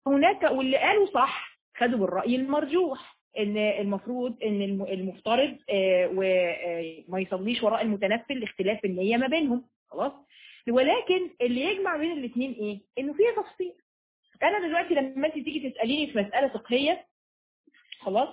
هناك واللي قالوا صح خدوا بالرأي المرجوح، ان المفروض ان المفترض وما يصليش وراء المتنفل لاختلاف النية ما بينهم. خلاص. ولكن اللي يجمع بين الاثنين ايه؟ انه فيها تفصيل. انا دلوقتي لما انت تيجي تساليني في مساله فقهيه، خلاص،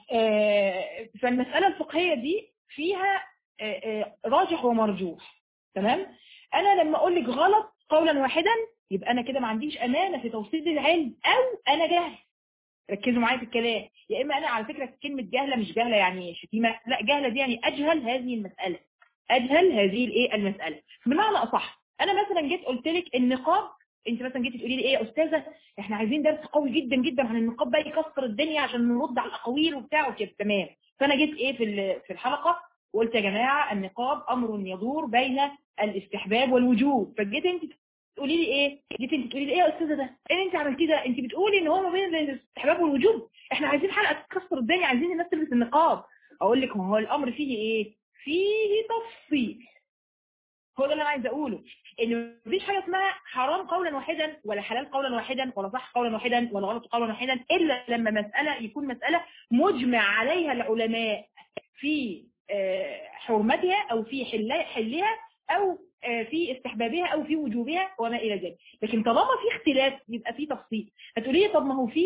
فالمساله الفقهيه دي فيها راجح ومرجوح. تمام. انا لما اقول لك غلط قولا واحدا يبقى انا كده ما عنديش امانه في توصيل العلم، او انا جاهل. ركزوا معايا في الكلام. يا اما انا على فكره كلمه جهله مش جهله يعني شتيمه، لا، جهله دي يعني اجهل هذه المساله، اجهل هذه الايه المساله. بمعنى اصح، انا مثلا جيت قلت لك النقاب، انت مثلا جيتي تقولي لي ايه يا استاذه احنا عايزين درس قوي جدا جدا عن النقاب بقى يكسر الدنيا عشان نرد على الاقاويل وبتاع وكده. تمام. فانا جيت ايه في الحلقه وقلت يا جماعه النقاب امر يدور بين الاستحباب والوجوب. فجيت انت تقولي لي ايه؟ جيت انت تقولي لي ايه يا استاذه ده؟ ايه انت عملتيه ده؟ انت بتقولي ان هو ما بين الاستحباب والوجوب، احنا عايزين حلقه تكسر الدنيا، عايزين الناس تلبس النقاب. اقول لك هو الامر فيه ايه؟ فيه تفصيل. هو ده اللي انا عايز اقوله، ان مفيش حاجه اسمها حرام قولا واحدا ولا حلال قولا واحدا ولا صح قولا واحدا ولا غلط قولا واحدا، الا لما مساله يكون مساله مجمع عليها العلماء في حرمتها او في حلها او في استحبابها او في وجوبها وما الى ذلك. لكن طالما في اختلاف يبقى في تفصيل. هتقولي لي طب ما هو في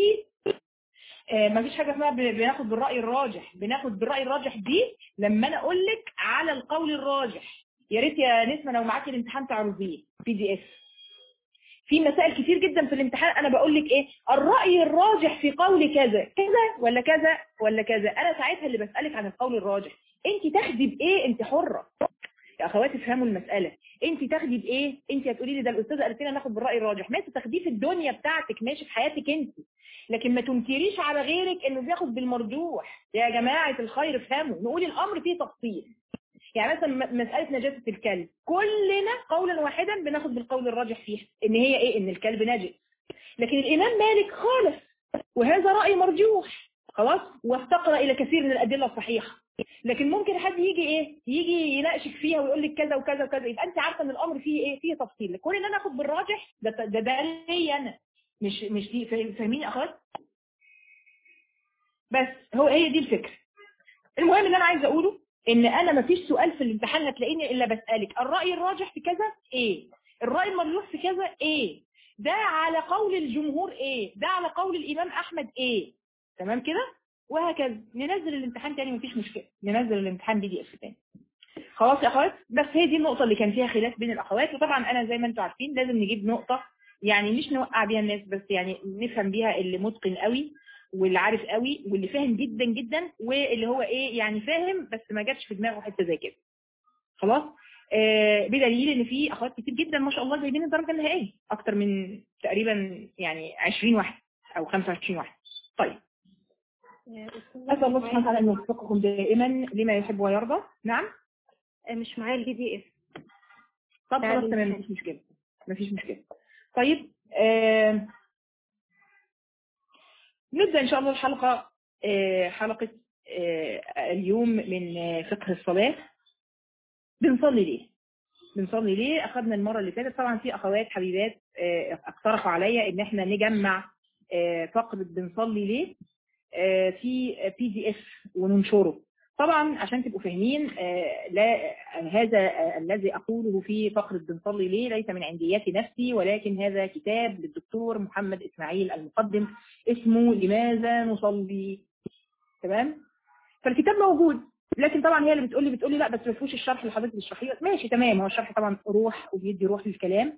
ما فيش حاجه اسمها بناخد بالراي الراجح. بناخد بالراي الراجح دي لما انا اقول لك على القول الراجح. يا ريت يا نسمه لو معاكي الامتحان تعرضيه PDF. في مسائل كتير جدا في الامتحان انا بقول لك ايه الراي الراجح في قول كذا كذا ولا كذا ولا كذا. انا ساعتها اللي بسالك عن القول الراجح، انت تاخدي بايه؟ انت حره يا اخواتي، افهموا المساله. انت تاخدي بايه؟ انت هتقولي لي ده الاستاذه قالت لنا ناخد بالراي الراجح، ماشي تاخديه في الدنيا بتاعتك، ماشي في حياتك انت، لكن ما تنكريش على غيرك انه بياخد بالمرجوح. يا جماعه الخير افهموا، نقول الامر فيه تفصيل. يعني مثلا مساله نجاسه الكلب كلنا قولا واحدا بناخد بالقول الراجح فيها ان هي ايه؟ ان الكلب نجس. لكن الامام مالك خالف وهذا راي مرجوح، خلاص، وافتقر الى كثير من الادله الصحيحه. لكن ممكن حد يجي ايه؟ يجي يناقشك فيها ويقول لك كذا وكذا وكذا، يبقى انت عارفه ان الامر فيه ايه؟ فيه تفصيل. كل ان انا اخد بالراجح ده ليا انا، مش دي. فاهمين يا اخوات؟ بس هي دي الفكره. المهم اللي انا عايزه اقوله ان انا ما فيش سؤال في الامتحان هتلاقيني الا بسالك الراي الراجح في كذا ايه؟ الراي المرجوح في كذا ايه؟ ده على قول الجمهور ايه؟ ده على قول الامام احمد ايه؟ تمام كده؟ وهكذا. ننزل الامتحان تاني مفيش مشكله، ننزل الامتحان PDF تاني. خلاص يا اخوات، بس هي دي النقطه اللي كان فيها خلاف بين الاخوات. وطبعا انا زي ما انتم عارفين لازم نجيب نقطه يعني مش نوقع بيها الناس، بس يعني نفهم بيها اللي متقن قوي واللي عارف قوي واللي فاهم جدا جدا، واللي هو ايه يعني فاهم بس ما جاتش في دماغه حته زي كده. خلاص. بدليل ان في اخوات كتير جدا ما شاء الله جايبين الدرجه النهائيه، اكتر من تقريبا يعني 20 واحد او 25 واحد. طيب، اسال الله سبحانه وتعالى ان يوفقكم دائما لما يحب ويرضى. نعم. مش معايا الPDF. طب خلاص تمام، مفيش مشكله، مفيش مشكله. طيب نبدأ إن شاء الله الحلقة، حلقة اليوم من فقه الصلاة. بنصلي ليه؟ بنصلي ليه؟ أخذنا المرة اللي فاتت طبعا في أخوات حبيبات اقترحوا عليا إن احنا نجمع فقرة بنصلي ليه في PDF وننشره. طبعا عشان تبقوا فاهمين، لا، هذا الذي أقوله في فقرة بنصلي ليه ليس من عنديات نفسي، ولكن هذا كتاب للدكتور محمد إسماعيل المقدم اسمه لماذا نصلي. تمام؟ فالكتاب موجود، لكن طبعا هي اللي بتقول لي لا بس ما فيهوش الشرح اللي حضرتك بتشرحيه. ماشي تمام، هو الشرح طبعا روح وبيدي روح للكلام،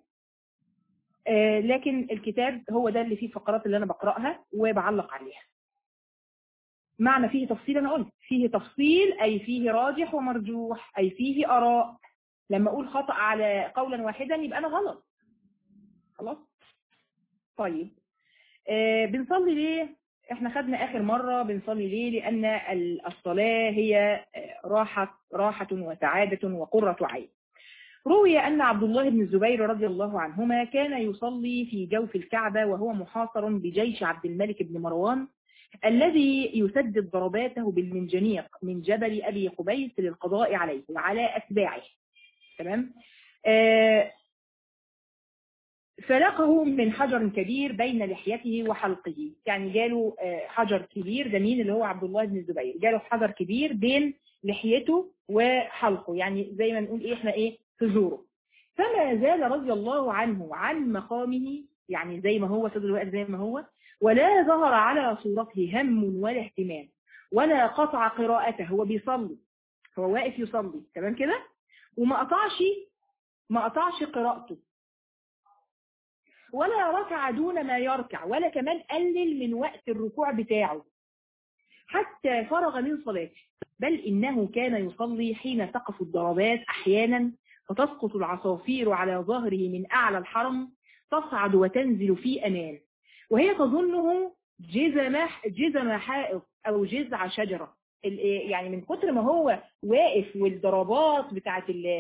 لكن الكتاب هو ده اللي فيه الفقرات اللي أنا بقرأها وبعلق عليها. معنى فيه تفصيل، أنا قلت فيه تفصيل أي فيه راجح ومرجوح، أي فيه آراء. لما أقول خطأ على قولا واحدا يبقى أنا غلط. خلاص. طيب بنصلي ليه؟ احنا خدنا آخر مرة بنصلي ليه لأن الصلاة هي راحة وسعادة وقرة عين. روي أن عبد الله بن الزبير رضي الله عنهما كان يصلي في جوف الكعبة وهو محاصر بجيش عبد الملك بن مروان الذي يسدد ضرباته بالمنجنيق من جبل أبي قبيس للقضاء عليه وعلى أتباعه. تمام. فلقه من حجر كبير بين لحيته وحلقه، يعني جاله حجر كبير، ده مين؟ اللي هو عبد الله بن الزبير، جاله حجر كبير بين لحيته وحلقه، يعني زي ما نقول احنا في زوره. فما زال رضي الله عنه عن مقامه، يعني زي ما هو فضل واقف زي ما هو، ولا ظهر على صورته هم ولا اهتمام، ولا قطع قراءته، هو بيصلي، هو واقف يصلي تمام كده، وما قطعش قراءته، ولا ركع دون ما يركع، ولا كمان قلل من وقت الركوع بتاعه حتى فرغ من صلاته، بل إنه كان يصلي حين تقف الضربات أحيانا، فتسقط العصافير على ظهره من أعلى الحرم، تصعد وتنزل في أمان، وهي تظنه جزم حائط أو جذع شجرة، يعني من كتر ما هو واقف، والضربات بتاعت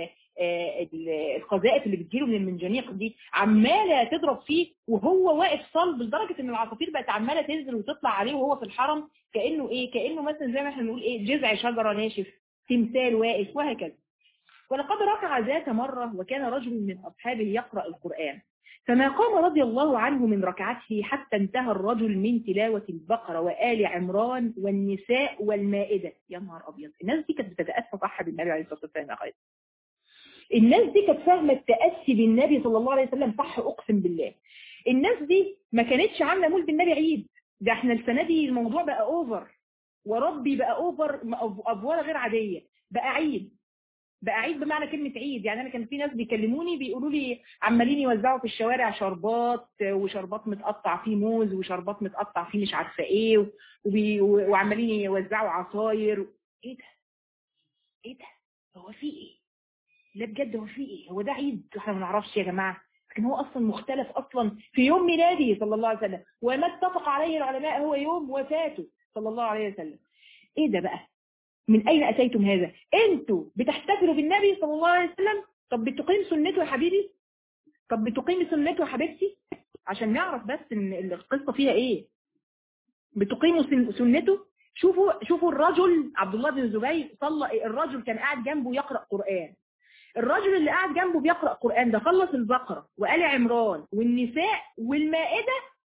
القذائف اللي بتجيله من المنجنيق دي عماله تضرب فيه وهو واقف صلب، لدرجه ان العصافير بقت عماله تنزل وتطلع عليه وهو في الحرم، كانه مثلا زي ما احنا بنقول جذع شجره ناشف، تمثال واقف، وهكذا. ولقد ركع ذات مره وكان رجل من اصحابه يقرا القران، فما قام رضي الله عنه من ركعته حتى انتهى الرجل من تلاوه البقره وآل عمران والنساء والمائده. يا نهار ابيض، الناس دي كانت بتتاسى صح بالنبي عليه الصلاه والسلام يا خالد. الناس دي كانت فاهمه التاسي بالنبي صلى الله عليه وسلم صح، اقسم بالله. الناس دي ما كانتش عامله مولد النبي عيد، ده احنا السنه دي الموضوع بقى اوفر، وربي بقى اوفر، افوره غير عاديه، بقى عيد، بقى عيد بمعنى كلمه عيد. يعني انا كان في ناس بيكلموني بيقولوا لي عمالين يوزعوا في الشوارع شربات، وشربات متقطع فيه موز، وشربات متقطع فيه مش عارفه ايه، وعمالين يوزعوا عصاير. ايه ده؟ ايه ده؟ هو في ايه؟ لا بجد، هو في ايه؟ هو ده عيد؟ احنا ما نعرفش يا جماعه، لكن هو اصلا مختلف اصلا في يوم ميلاده صلى الله عليه وسلم، وما اتفق عليه العلماء هو يوم وفاته صلى الله عليه وسلم. ايه ده بقى؟ من اين اتيتم هذا؟ انتوا بتحتفلوا بالنبي صلى الله عليه وسلم؟ طب بتقيم سنته يا حبيبي؟ طب بتقيم سنته يا حبيبتي؟ عشان نعرف بس ان القصه فيها ايه. بتقيموا سنته؟ شوفوا الرجل عبد الله بن الزبير صلى، الرجل كان قاعد جنبه يقرا قران، الرجل اللي قاعد جنبه بيقرأ قرآن ده خلص البقرة وآل عمران والنساء والمائدة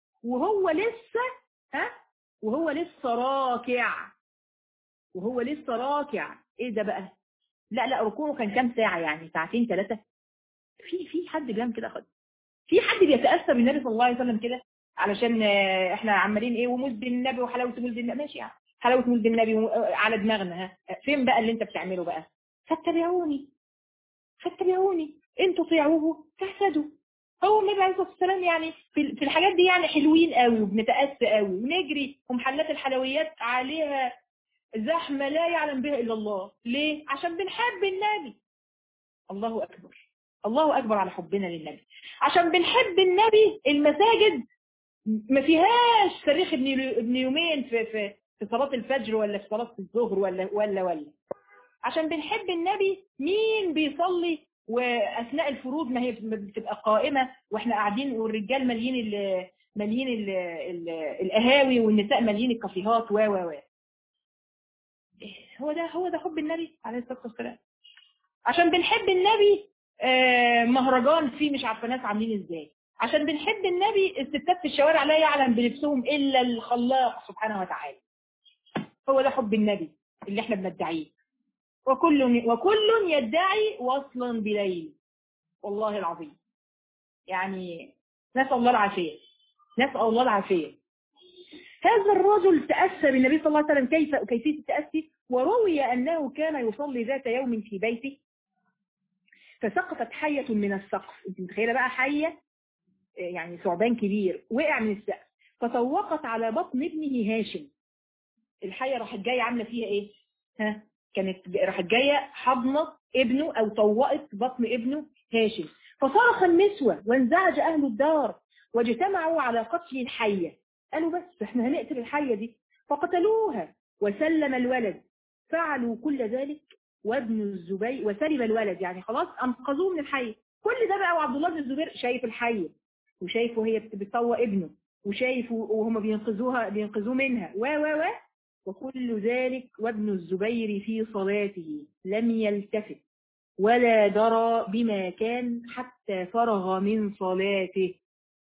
وهو لسه راكع. ايه ده بقى؟ لا ركوعه كان كام ساعة؟ يعني ساعتين 3؟ في حد بيعمل كده خالص؟ في حد بيتأثر بالنبي صلى الله عليه وسلم كده علشان احنا عمالين ومولد النبي وحلاوة مولد النبي؟ ماشي يعني حلاوة مولد النبي على دماغنا، فين بقى اللي انت بتعمله بقى؟ فاتبعوني ان تطيعوه تهتدوا. هو النبي عليه الصلاه والسلام يعني في الحاجات دي يعني حلوين قوي، وبنتأسى قوي، ونجري، ومحلات الحلويات عليها زحمه لا يعلم بها الا الله. ليه؟ عشان بنحب النبي. الله اكبر، الله اكبر على حبنا للنبي. عشان بنحب النبي المساجد ما فيهاش صريخ ابن يومين في صلاه الفجر، ولا في صلاه الظهر، ولا عشان بنحب النبي مين بيصلي واثناء الفروض ما هي بتبقى قائمه واحنا قاعدين، والرجال مالين القهاوي، والنساء مالين الكافيهات هو ده حب النبي عليه الصلاه والسلام. عشان بنحب النبي مهرجان فيه مش عارفه ناس عاملين ازاي. عشان بنحب النبي الستات في الشوارع لا يعلم بلبسهم الا الخلاق سبحانه وتعالى. هو ده حب النبي اللي احنا بندعيه. وكل يدعي وصلا بليل، والله العظيم. يعني نسأل الله العافية، نسأل الله العافية. هذا الرجل تأسى بالنبي صلى الله عليه وسلم كيفية التأسي. وروي أنه كان يصلي ذات يوم في بيته، فسقطت حية من السقف. انت متخيلة بقى حية، يعني ثعبان كبير وقع من السقف، فطوقت على بطن ابنه هاشم. الحية راحت جاية عاملة فيها ايه؟ راحت جاية حضنة ابنه، او طوقت بطن ابنه هاشم. فصرخ النسوة وانزعج اهل الدار واجتمعوا على قتل الحية. قالوا بس احنا هنقتل الحية دي، فقتلوها وسلم الولد. فعلوا كل ذلك وابن الزبير وسلم الولد، يعني خلاص انقذوه من الحية. كل ده بقى وعبد الله بن الزبير شايف الحية، وشايف وهي بتطوق ابنه، وشايف وهم بينقذوه منها وكل ذلك وابن الزبير في صلاته لم يلتفت ولا درى بما كان حتى فرغ من صلاته.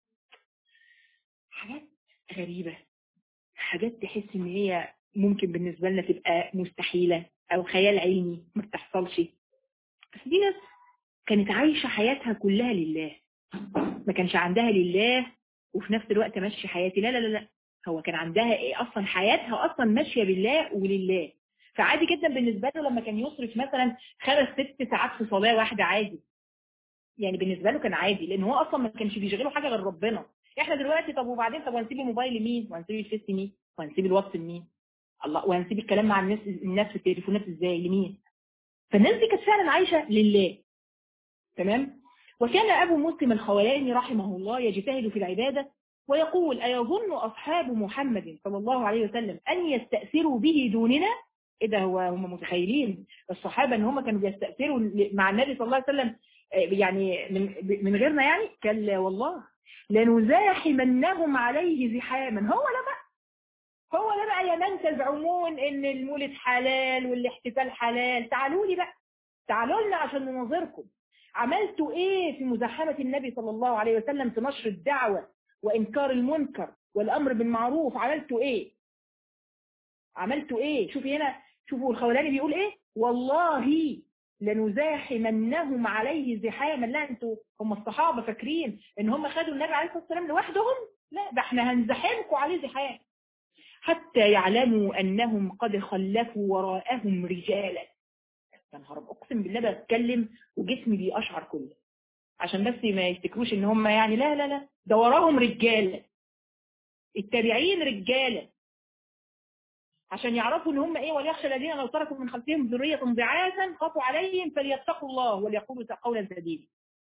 حاجات غريبة، حاجات تحس ان هي ممكن بالنسبة لنا تبقى مستحيلة او خيال علمي ما بتحصلش. بس دي ناس كانت عايشة حياتها كلها لله، ما كانش عندها لله وفي نفس الوقت ماشية حياتي، لا لا لا لا، هو كان عندها ايه اصلا، حياتها اصلا ماشية بالله ولله. فعادي جدا بالنسبة له لما كان يصرف مثلا 5-6 ساعات في صلاة واحدة عادي، يعني بالنسبة له كان عادي، لان هو اصلا ما كانش بيشغله حاجة غير ربنا. احنا دلوقتي طب وبعدين، طب وهنسيب الموبايل لمين، وهنسيب الفيس لمين، وهنسيب الواتس لمين، الله، وهنسيب الكلام مع الناس في التليفونات ازاي لمين؟ فالناس دي كانت فعلا عايشة لله. تمام. وكان أبو مسلم الخولاني رحمه الله يجتهد في العبادة ويقول: أيظن أصحاب محمد صلى الله عليه وسلم أن يستأثروا به دوننا؟ إيه ده، هم متخيلين الصحابة أن هم كانوا بيستأثروا مع النبي صلى الله عليه وسلم يعني من غيرنا؟ يعني كلا والله لنزاحمنهم عليه زحاما. هو ده بقى يا من تزعمون ان المولد حلال والاحتفال حلال، تعالوا لي بقى، تعالوا لنا عشان نناظركم. عملتوا ايه في مزاحمة النبي صلى الله عليه وسلم في نشر الدعوة وانكار المنكر والامر بالمعروف؟ عملتوا ايه؟ عملتوا ايه؟ شوفي هنا، شوفوا الخولاني بيقول ايه: والله لنزاحمنهم عليه زحاما. لا انتوا، هم الصحابة فاكرين ان هم خدوا النبي عليه الصلاة والسلام لوحدهم؟ لا، ده احنا هنزاحمكم عليه زحام حتى يعلموا أنهم قد خلفوا وراءهم رجالا. يا نهار أبيض، أقسم بالله بتكلم وجسمي بيقشعر كله، عشان بس ما يفتكروش إن هم يعني، لا لا لا، ده وراهم رجالة، التابعين رجالة، عشان يعرفوا إن هم إيه: وليخشى الذين لو تركوا من خلفهم ذرية ضعافا خافوا عليهم فليتقوا الله وليقولوا قولا سديدا.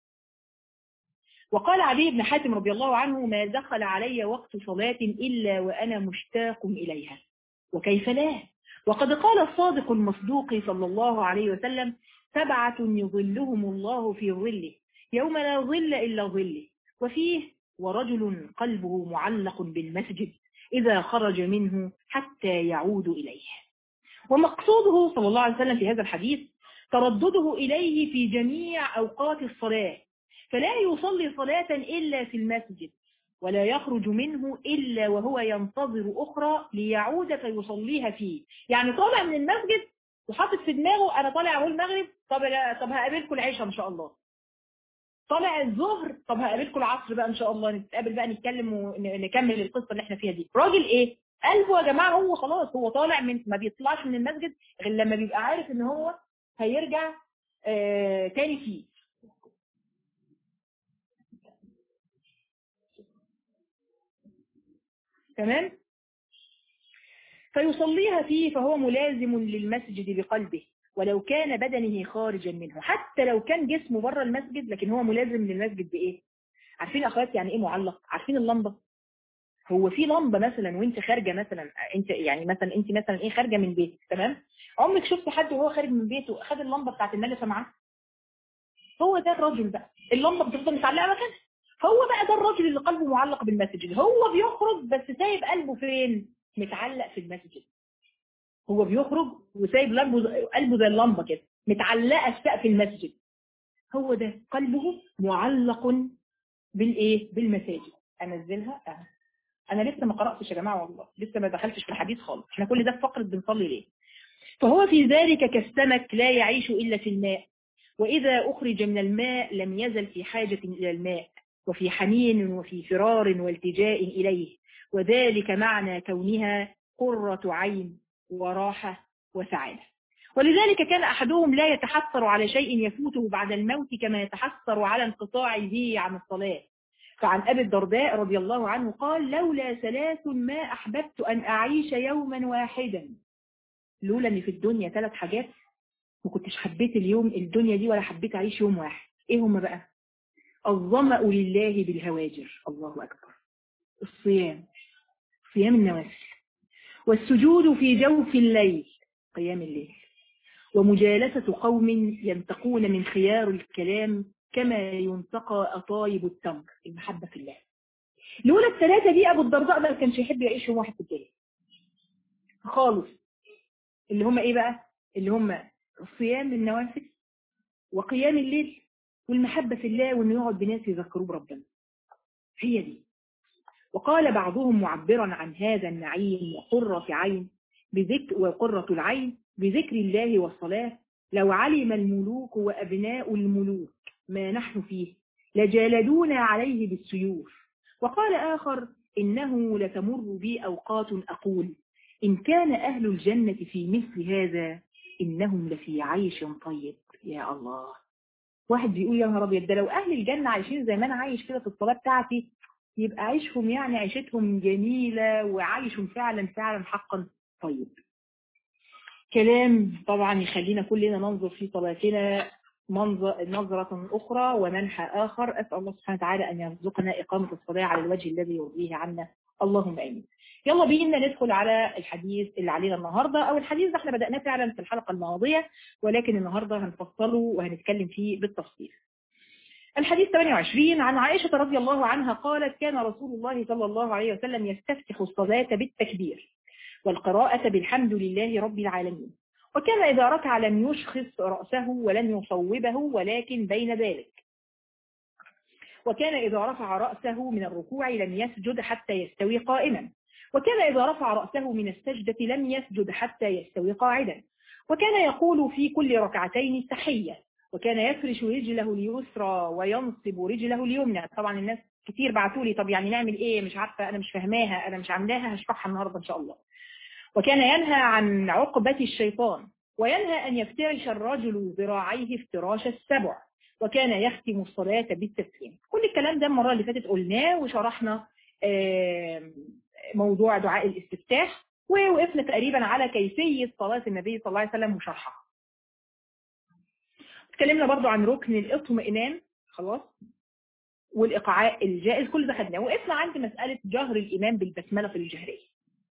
وقال علي بن حاتم رضي الله عنه: ما دخل علي وقت صلاة إلا وأنا مشتاق إليها، وكيف لا؟ وقد قال الصادق المصدوق صلى الله عليه وسلم: 7 يظلهم الله في ظله يوم لا ظل إلا ظله، وفيه: ورجل قلبه معلق بالمسجد إذا خرج منه حتى يعود إليه. ومقصوده صلى الله عليه وسلم في هذا الحديث تردده إليه في جميع أوقات الصلاة، فلا يصلي صلاة إلا في المسجد، ولا يخرج منه إلا وهو ينتظر أخرى ليعود فيصليها فيه. يعني طالع من المسجد وحاطط في دماغه: أنا طالع أهو المغرب، طب هقابلكم العشاء إن شاء الله. طالع الظهر، طب هقابلكم العصر بقى إن شاء الله، نتقابل بقى نتكلم ونكمل القصة اللي احنا فيها دي. راجل إيه؟ قلبه يا جماعة هو خلاص، هو طالع من، ما بيطلعش من المسجد غير لما بيبقى عارف إن هو هيرجع تاني فيه. تمام؟ فيصليها فيه، فهو ملازم للمسجد بقلبه ولو كان بدنه خارجا منه. حتى لو كان جسمه بره المسجد لكن هو ملازم للمسجد بإيه؟ عارفين أخوات يعني إيه معلق؟ عارفين اللمبة؟ هو في لمبة مثلا وانت خارجة، مثلا انت يعني مثلا انت مثلا ايه خارجة من بيتك، تمام؟ عمرك شفت حد وهو خارج من بيته خد اللمبة بتاعت النجفة معاه؟ هو ده الرجل بقى، اللمبة بتفضل متعلقة مكانها. هو بقى ده الرجل اللي قلبه معلق بالمسجد، هو بيخرج بس سايب قلبه فين؟ متعلق في المسجد. هو بيخرج وسايب قلبه زي اللمبة كده متعلقة في سقف المسجد. هو ده قلبه معلق بالايه؟ بالمساجد. انزلها انا لسه ما قرأتش يا جماعة والله، لسه ما دخلتش في الحديث خالص، احنا كل ده في فقرة بنصلي ليه. فهو في ذلك كالسمك لا يعيش إلا في الماء، وإذا أخرج من الماء لم يزل في حاجة إلى الماء، وفي حنين وفي فرار والتجاء إليه، وذلك معنى كونها قرة عين وراحة وسعادة. ولذلك كان أحدهم لا يتحسر على شيء يفوته بعد الموت كما يتحسر على انقطاع به عن الصلاة. فعن أبي الدرداء رضي الله عنه قال: لولا 3 ما أحببت أن أعيش يوما واحدا. لولا أن في الدنيا 3 حاجات ما كنتش حبيت اليوم الدنيا دي ولا حبيت أعيش يوم واحد. إيه هم بقى؟ الظمأ لله بالهواجر، الله أكبر، الصيام، صيام النوافل، والسجود في جوف الليل، قيام الليل، ومجالسة قوم ينتقون من خيار الكلام كما ينتقى أطايب التمر، المحبة في الله. لولا ال3 دي أبو الدرداء ما كانش يحب يعيش يوم واحد في الدنيا خالص. اللي هم إيه بقى؟ اللي هم الصيام النوافل وقيام الليل والمحبة في الله، وإنه يقعد بناس يذكروه بربنا. هي دي. وقال بعضهم معبرا عن هذا النعيم وقرة العين بذكر الله والصلاة: لو علم الملوك وأبناء الملوك ما نحن فيه لجالدونا عليه بالسيوف. وقال آخر: إنه لتمر بي أوقات أقول إن كان أهل الجنة في مثل هذا إنهم لفي عيش طيب. يا الله. واحد بيقول يا نهار أبيض، ده لو أهل الجنة عايشين زي ما أنا عايش كده في الصلاة بتاعتي يبقى عيشهم يعني عيشتهم جميلة وعايشهم فعلا فعلا حقا طيب. كلام طبعا يخلينا كلنا ننظر في صلاتنا نظرة أخرى ومنحى آخر. أسأل الله سبحانه وتعالى أن يرزقنا إقامة الصلاة على الوجه الذي يرضيه عنا، اللهم آمين. يلا بينا ندخل على الحديث اللي علينا النهاردة، أو الحديث ده احنا بدأناه فعلا في الحلقة الماضية، ولكن النهاردة هنفصله وهنتكلم فيه بالتفصيل. الحديث 28 عن عائشة رضي الله عنها قالت: كان رسول الله صلى الله عليه وسلم يستفتح الصلاة بالتكبير والقراءة بالحمد لله رب العالمين، وكان إذا ركع لم يشخص رأسه ولم يصوبه ولكن بين ذلك، وكان إذا رفع رأسه من الركوع لم يسجد حتى يستوي قائما، وكان إذا رفع رأسه من السجدة لم يسجد حتى يستوي قاعدا، وكان يقول في كل ركعتين التحية، وكان يفرش رجله اليسرى وينصب رجله اليمنى. طبعا الناس كتير بعتوا لي طب يعني نعمل ايه، مش عارفة، انا مش فاهماها، انا مش عاملاها، هشرحها النهاردة ان شاء الله. وكان ينهى عن عقبة الشيطان، وينهى أن يفترش الرجل ذراعيه افتراش السبع، وكان يختم الصلاة بالتسليم. كل الكلام ده المرة اللي فاتت قلناه وشرحنا موضوع دعاء الاستفتاح، ووقفنا تقريبا على كيفية صلاة النبي صلى الله عليه وسلم وشرحها. اتكلمنا برضو عن ركن الاطمئنان خلاص، والإقعاء الجائز، كل ده خدناه. وقفنا عند مسألة جهر الإمام بالبسملة في الجهرية.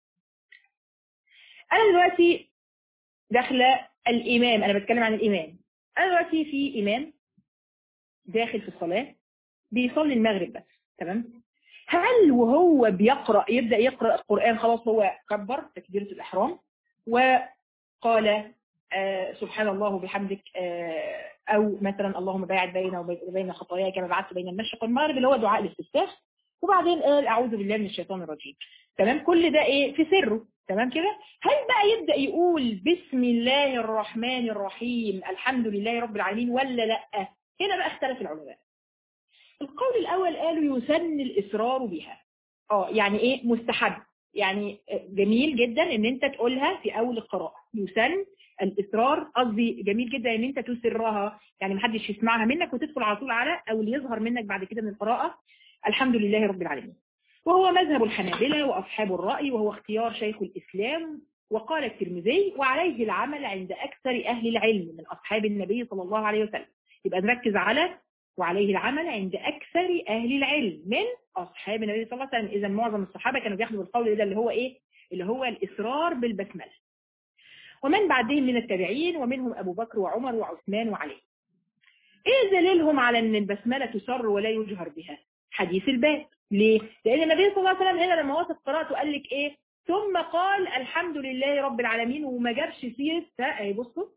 أنا دلوقتي داخله الإمام، أنا بتكلم عن الإمام. أنا دلوقتي في إمام داخل في الصلاة بيصلي المغرب بس، تمام؟ هل وهو يبدأ يقرأ القرآن خلاص هو كبر تكبيرة الإحرام وقال سبحان الله وبحمدك، أو مثلا اللهم باعد بيننا وبين خطاياي كما بعدت بين المشرق والمغرب، اللي هو دعاء الاستفتاح، وبعدين قال أعوذ بالله من الشيطان الرجيم، تمام؟ كل ده إيه في سره، تمام كده؟ هل بقى يبدأ يقول بسم الله الرحمن الرحيم الحمد لله رب العالمين ولا لأ؟ هنا بقى اختلف العلماء. القول الأول قالوا يسن الإصرار بها. يعني إيه مستحب، يعني جميل جدا إن أنت تقولها في أول القراءة. يسن الإصرار، قصدي جميل جدا إن أنت تسرها، يعني محدش يسمعها منك وتدخل على طول على أو اللي يظهر منك بعد كده من القراءة الحمد لله رب العالمين. وهو مذهب الحنابلة وأصحاب الرأي، وهو اختيار شيخ الإسلام. وقال الترمذي: وعليه العمل عند أكثر أهل العلم من أصحاب النبي صلى الله عليه وسلم. يبقى نركز على وعليه العمل عند أكثر أهل العلم من أصحاب النبي صلى الله عليه وسلم. إذا معظم الصحابة كانوا بياخدوا بالقول ده اللي هو إيه؟ اللي هو الإصرار بالبسملة. ومن بعدهم من التابعين ومنهم أبو بكر وعمر وعثمان وعلي. إيه دليلهم على أن البسملة تسر ولا يجهر بها؟ حديث الباب. ليه؟ لأن النبي صلى الله عليه وسلم هنا لما وصف قراءته قال لك إيه؟ ثم قال الحمد لله رب العالمين، وما جابش سيرة. أهي بصوا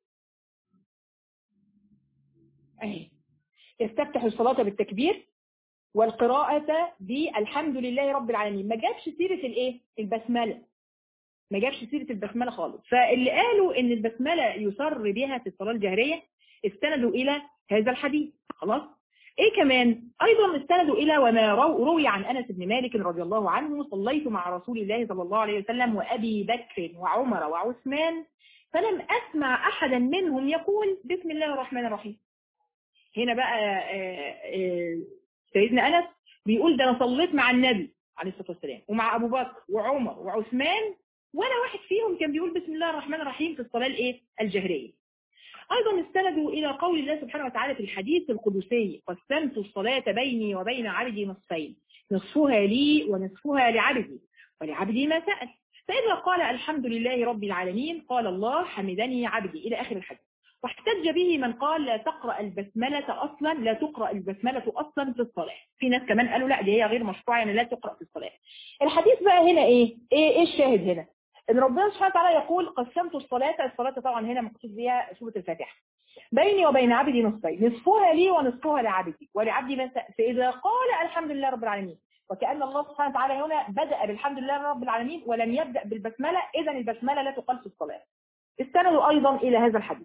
أهي يستفتح الصلاة بالتكبير والقراءة بالحمد لله رب العالمين، ما جابش سيرة الايه؟ البسملة، ما جابش سيرة البسملة خالص. فاللي قالوا ان البسملة يسر بها في الصلاة الجهرية استندوا الى هذا الحديث. خلاص. ايه كمان؟ ايضا استندوا الى وما روي عن انس بن مالك رضي الله عنه: صليت مع رسول الله صلى الله عليه وسلم وابي بكر وعمر وعثمان فلم اسمع احدا منهم يقول بسم الله الرحمن الرحيم. هنا بقى سيدنا أنس بيقول ده أنا صليت مع النبي عليه الصلاة والسلام ومع أبو بكر وعمر وعثمان ولا واحد فيهم كان بيقول بسم الله الرحمن الرحيم في الصلاة الإيه؟ الجهرية. أيضا استندوا إلى قول الله سبحانه وتعالى في الحديث القدسي: قسمت الصلاة بيني وبين عبدي نصفين، نصفها لي ونصفها لعبدي ولعبدي ما سأل. فإذا قال الحمد لله رب العالمين قال الله حمدني عبدي إلى آخر الحديث. واحتج به من قال لا تقرأ البسملة أصلا، لا تقرأ البسملة أصلا في الصلاة. في ناس كمان قالوا لا دي هي غير مشروعة، يعني لا تقرأ في الصلاة. الحديث بقى هنا إيه الشاهد هنا؟ إن ربنا سبحانه وتعالى يقول قسمت الصلاة طبعا هنا مقصود بها سورة الفاتحة. بيني وبين عبدي نصفين، نصفها لي ونصفها لعبدي ولعبدي ما سأل. فإذا قال الحمد لله رب العالمين، وكأن الله سبحانه وتعالى هنا بدأ بالحمد لله رب العالمين ولم يبدأ بالبسملة، إذن البسملة لا تقال في الصلاة. استندوا أيضا إلى هذا الحديث.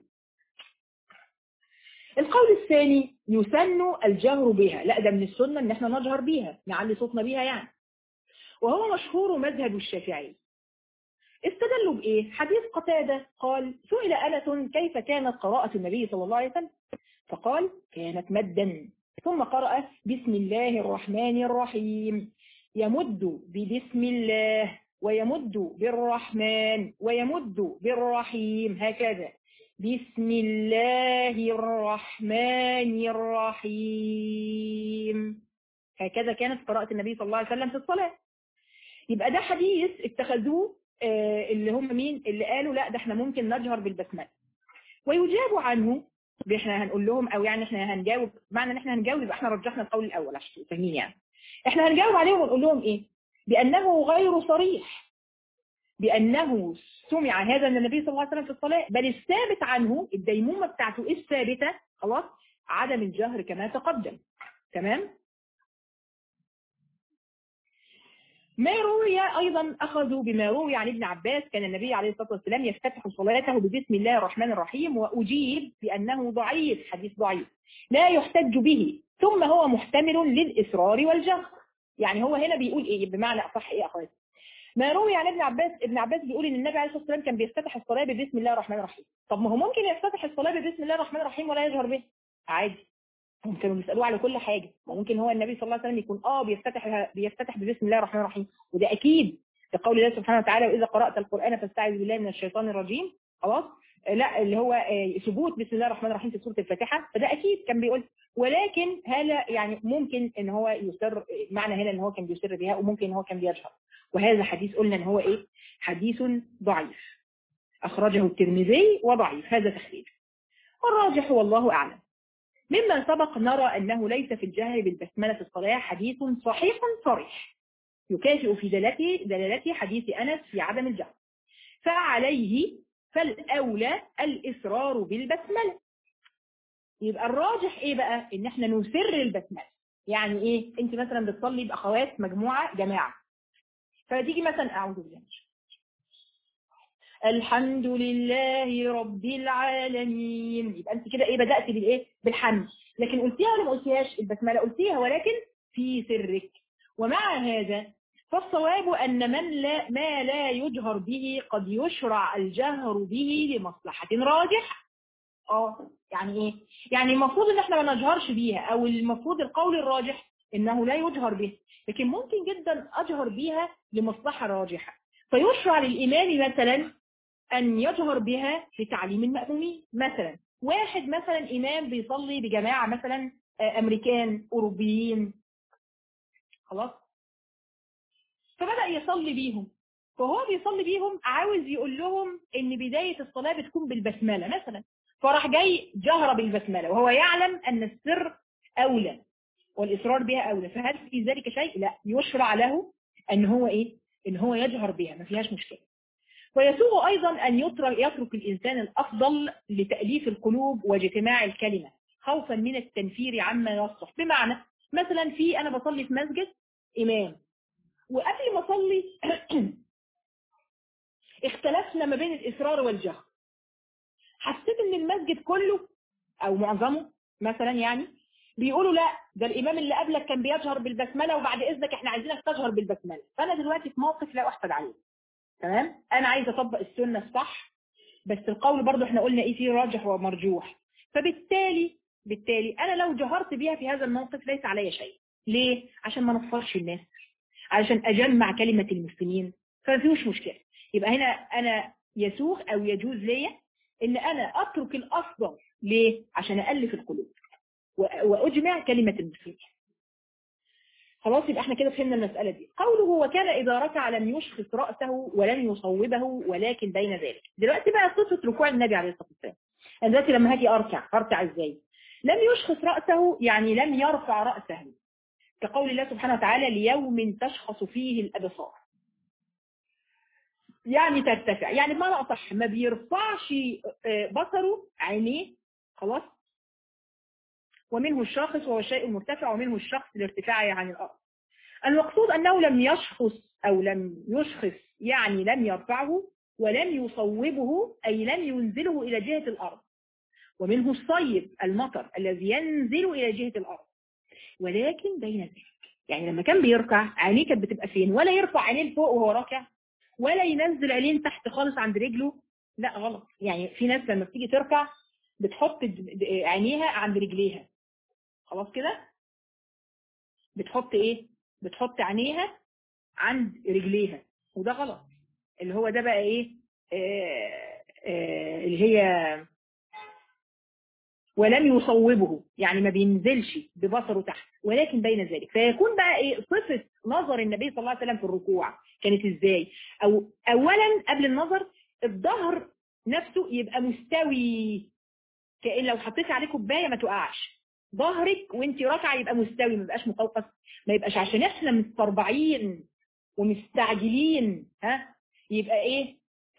القول الثاني يسن الجهر بها، لا ده من السنة ان احنا نجهر بها، نعلي صوتنا بها يعني، وهو مشهور مذهب الشافعي. استدلوا بإيه؟ حديث قتادة قال سئل أنس كيف كانت قراءة النبي صلى الله عليه وسلم، فقال كانت مدا، ثم قرأ بسم الله الرحمن الرحيم، يمد ببسم الله ويمد بالرحمن ويمد بالرحيم، هكذا بسم الله الرحمن الرحيم. هكذا كانت قراءة النبي صلى الله عليه وسلم في الصلاة. يبقى ده حديث اتخذوه اللي هم مين اللي قالوا لا ده احنا ممكن نجهر بالبسمله، ويجاب عنه. احنا هنقول لهم او يعني احنا هنجاوب، معنى ان احنا هنجاوب يبقى احنا رجحنا القول الاول عشان فاهمين يعني. احنا هنجاوب عليهم ونقول لهم ايه؟ بانه غير صريح بانه سمع هذا من النبي صلى الله عليه وسلم في الصلاه، بل الثابت عنه الديمومه بتاعته الثابته خلاص عدم الجهر كما تقدم. تمام. ما روي أيضا أخذوا بما روي عن ابن عباس كان النبي عليه الصلاة والسلام يفتتح صلاته ببسم الله الرحمن الرحيم، وأجيب بأنه ضعيف، حديث ضعيف لا يحتج به، ثم هو محتمل للإسرار والجهر. يعني هو هنا بيقول إيه بمعنى أصح إيه أخواتي؟ ما روي عن ابن عباس بيقول إن النبي عليه الصلاة والسلام كان بيفتتح الصلاة ببسم الله الرحمن الرحيم. طب ما هو ممكن يفتتح الصلاة ببسم الله الرحمن الرحيم ولا يجهر به عادي، كانوا بيسألوه على كل حاجة. وممكن هو النبي صلى الله عليه وسلم يكون بيفتتح بسم الله الرحمن الرحيم، وده أكيد لقول الله سبحانه وتعالى وإذا قرأت القرآن فاستعذ بالله من الشيطان الرجيم، خلاص لا اللي هو ثبوت بسم الله الرحمن الرحيم في سورة الفاتحة، فده أكيد كان بيقول. ولكن هذا يعني ممكن ان هو يسر، معنى هنا ان هو كان بيسر بها، وممكن ان هو كان بيجهر، وهذا حديث قلنا ان هو ايه؟ حديث ضعيف أخرجه الترمذي وضعيف، هذا تخريج. والراجح والله أعلم. مما سبق نرى أنه ليس في الجهر بالبسملة في الصلاة حديث صحيح صريح يكافئ في دلالته حديث أنس في عدم الجهر، فالأولى الإسرار بالبسملة. يبقى الراجح إيه بقى؟ إن احنا نسر البسملة. يعني إيه؟ أنت مثلا بتصلي بأخوات مجموعة جماعة، فتيجي مثلا أعوذ بالله الحمد لله رب العالمين، يبقى انت كده ايه؟ بدأت بالايه؟ بالحمد. لكن قلتيها ولا ما قلتيهاش؟ البسمله قلتيها ولكن في سرك. ومع هذا فالصواب ان ما لا يجهر به قد يشرع الجهر به لمصلحه راجح. يعني ايه؟ يعني المفروض ان احنا ما نجهرش بيها، او المفروض القول الراجح انه لا يجهر به، لكن ممكن جدا اجهر بيها لمصلحه راجحه. فيشرع للامام مثلا أن يجهر بها لتعليم المأمومين. مثلا واحد مثلا إمام بيصلي بجماعة مثلا أمريكان أوروبيين، خلاص، فبدأ يصلي بيهم، فهو بيصلي بيهم عاوز يقول لهم إن بداية الصلاة بتكون بالبسملة مثلا، فراح جاي جهر بالبسملة وهو يعلم أن السر أولى والإصرار بها أولى، فهل في ذلك شيء؟ لا، يشرع له أن هو إيه؟ إن هو يجهر بها، ما فيهاش مشكلة. ويسوغ أيضا أن يترك الإنسان الأفضل لتأليف القلوب واجتماع الكلمة خوفا من التنفير عما يصلح. بمعنى مثلا أنا بصلي في مسجد إمام، وقبل ما أصلي اختلفنا ما بين الإصرار والجهر، حسيت إن المسجد كله أو معظمه مثلا يعني بيقولوا لا ده الإمام اللي قبلك كان بيجهر بالبسملة وبعد إذنك إحنا عايزينك تجهر بالبسملة، فأنا دلوقتي في موقف لا أحسد عليه. تمام، انا عايزه اطبق السنه الصح، بس القول برضو احنا قلنا ايه فيه راجح ومرجوح، فبالتالي انا لو جهرت بيها في هذا الموقف ليس علي شيء. ليه؟ عشان ما نفرش الناس، علشان اجمع كلمه المسلمين، فما فيهوش مشكله. يبقى هنا انا يسوغ او يجوز ليا ان انا اترك الافضل. ليه؟ عشان الف القلوب واجمع كلمه المسلمين. خلاص، يبقى احنا كده فهمنا المسألة دي. قوله وكان إذا ركع لم يشخص رأسه ولم يصوبه ولكن بين ذلك. دلوقتي بقى قصة ركوع النبي عليه الصلاة والسلام. أنا دلوقتي لما هاجي أركع إزاي؟ لم يشخص رأسه يعني لم يرفع رأسه، كقول الله سبحانه وتعالى ليوم تشخص فيه الأبصار، يعني ترتفع، يعني بمعنى أصح ما بيرفعش بصره عينيه خلاص. ومنه الشاخص وهو الشيء المرتفع، ومنه الشخص لارتفاعه عن الأرض. المقصود أنه لم يشخص أو لم يشخص، يعني لم يرفعه ولم يصوبه، أي لم ينزله إلى جهة الأرض. ومنه الصيب المطر الذي ينزل إلى جهة الأرض، ولكن بين ذلك. يعني لما كان بيركع عينيه كانت بتبقى فين؟ ولا يرفع عينيه لفوق وهو راكع، ولا ينزل عينيه تحت خالص عند رجله. لا غلط. يعني في ناس لما بتيجي تركع بتحط عينيها عند رجليها، خلاص كده. بتحط ايه؟ بتحط عينيها عند رجليها، وده غلط. اللي هو ده بقى ايه؟ اللي هي ولم يصوبه، يعني ما بينزلش ببصره تحت، ولكن بين ذلك. فيكون بقى ايه صفة نظر النبي صلى الله عليه وسلم في الركوع كانت ازاي؟ او اولا قبل النظر الظهر نفسه يبقى مستوي، كأن لو حطيت عليه كوبايه ما تقعش. ظهرك وانت راكعه يبقى مستوي، ما يبقاش مقوقس، ما يبقاش عشان احنا مستربعين ومستعجلين يبقى ايه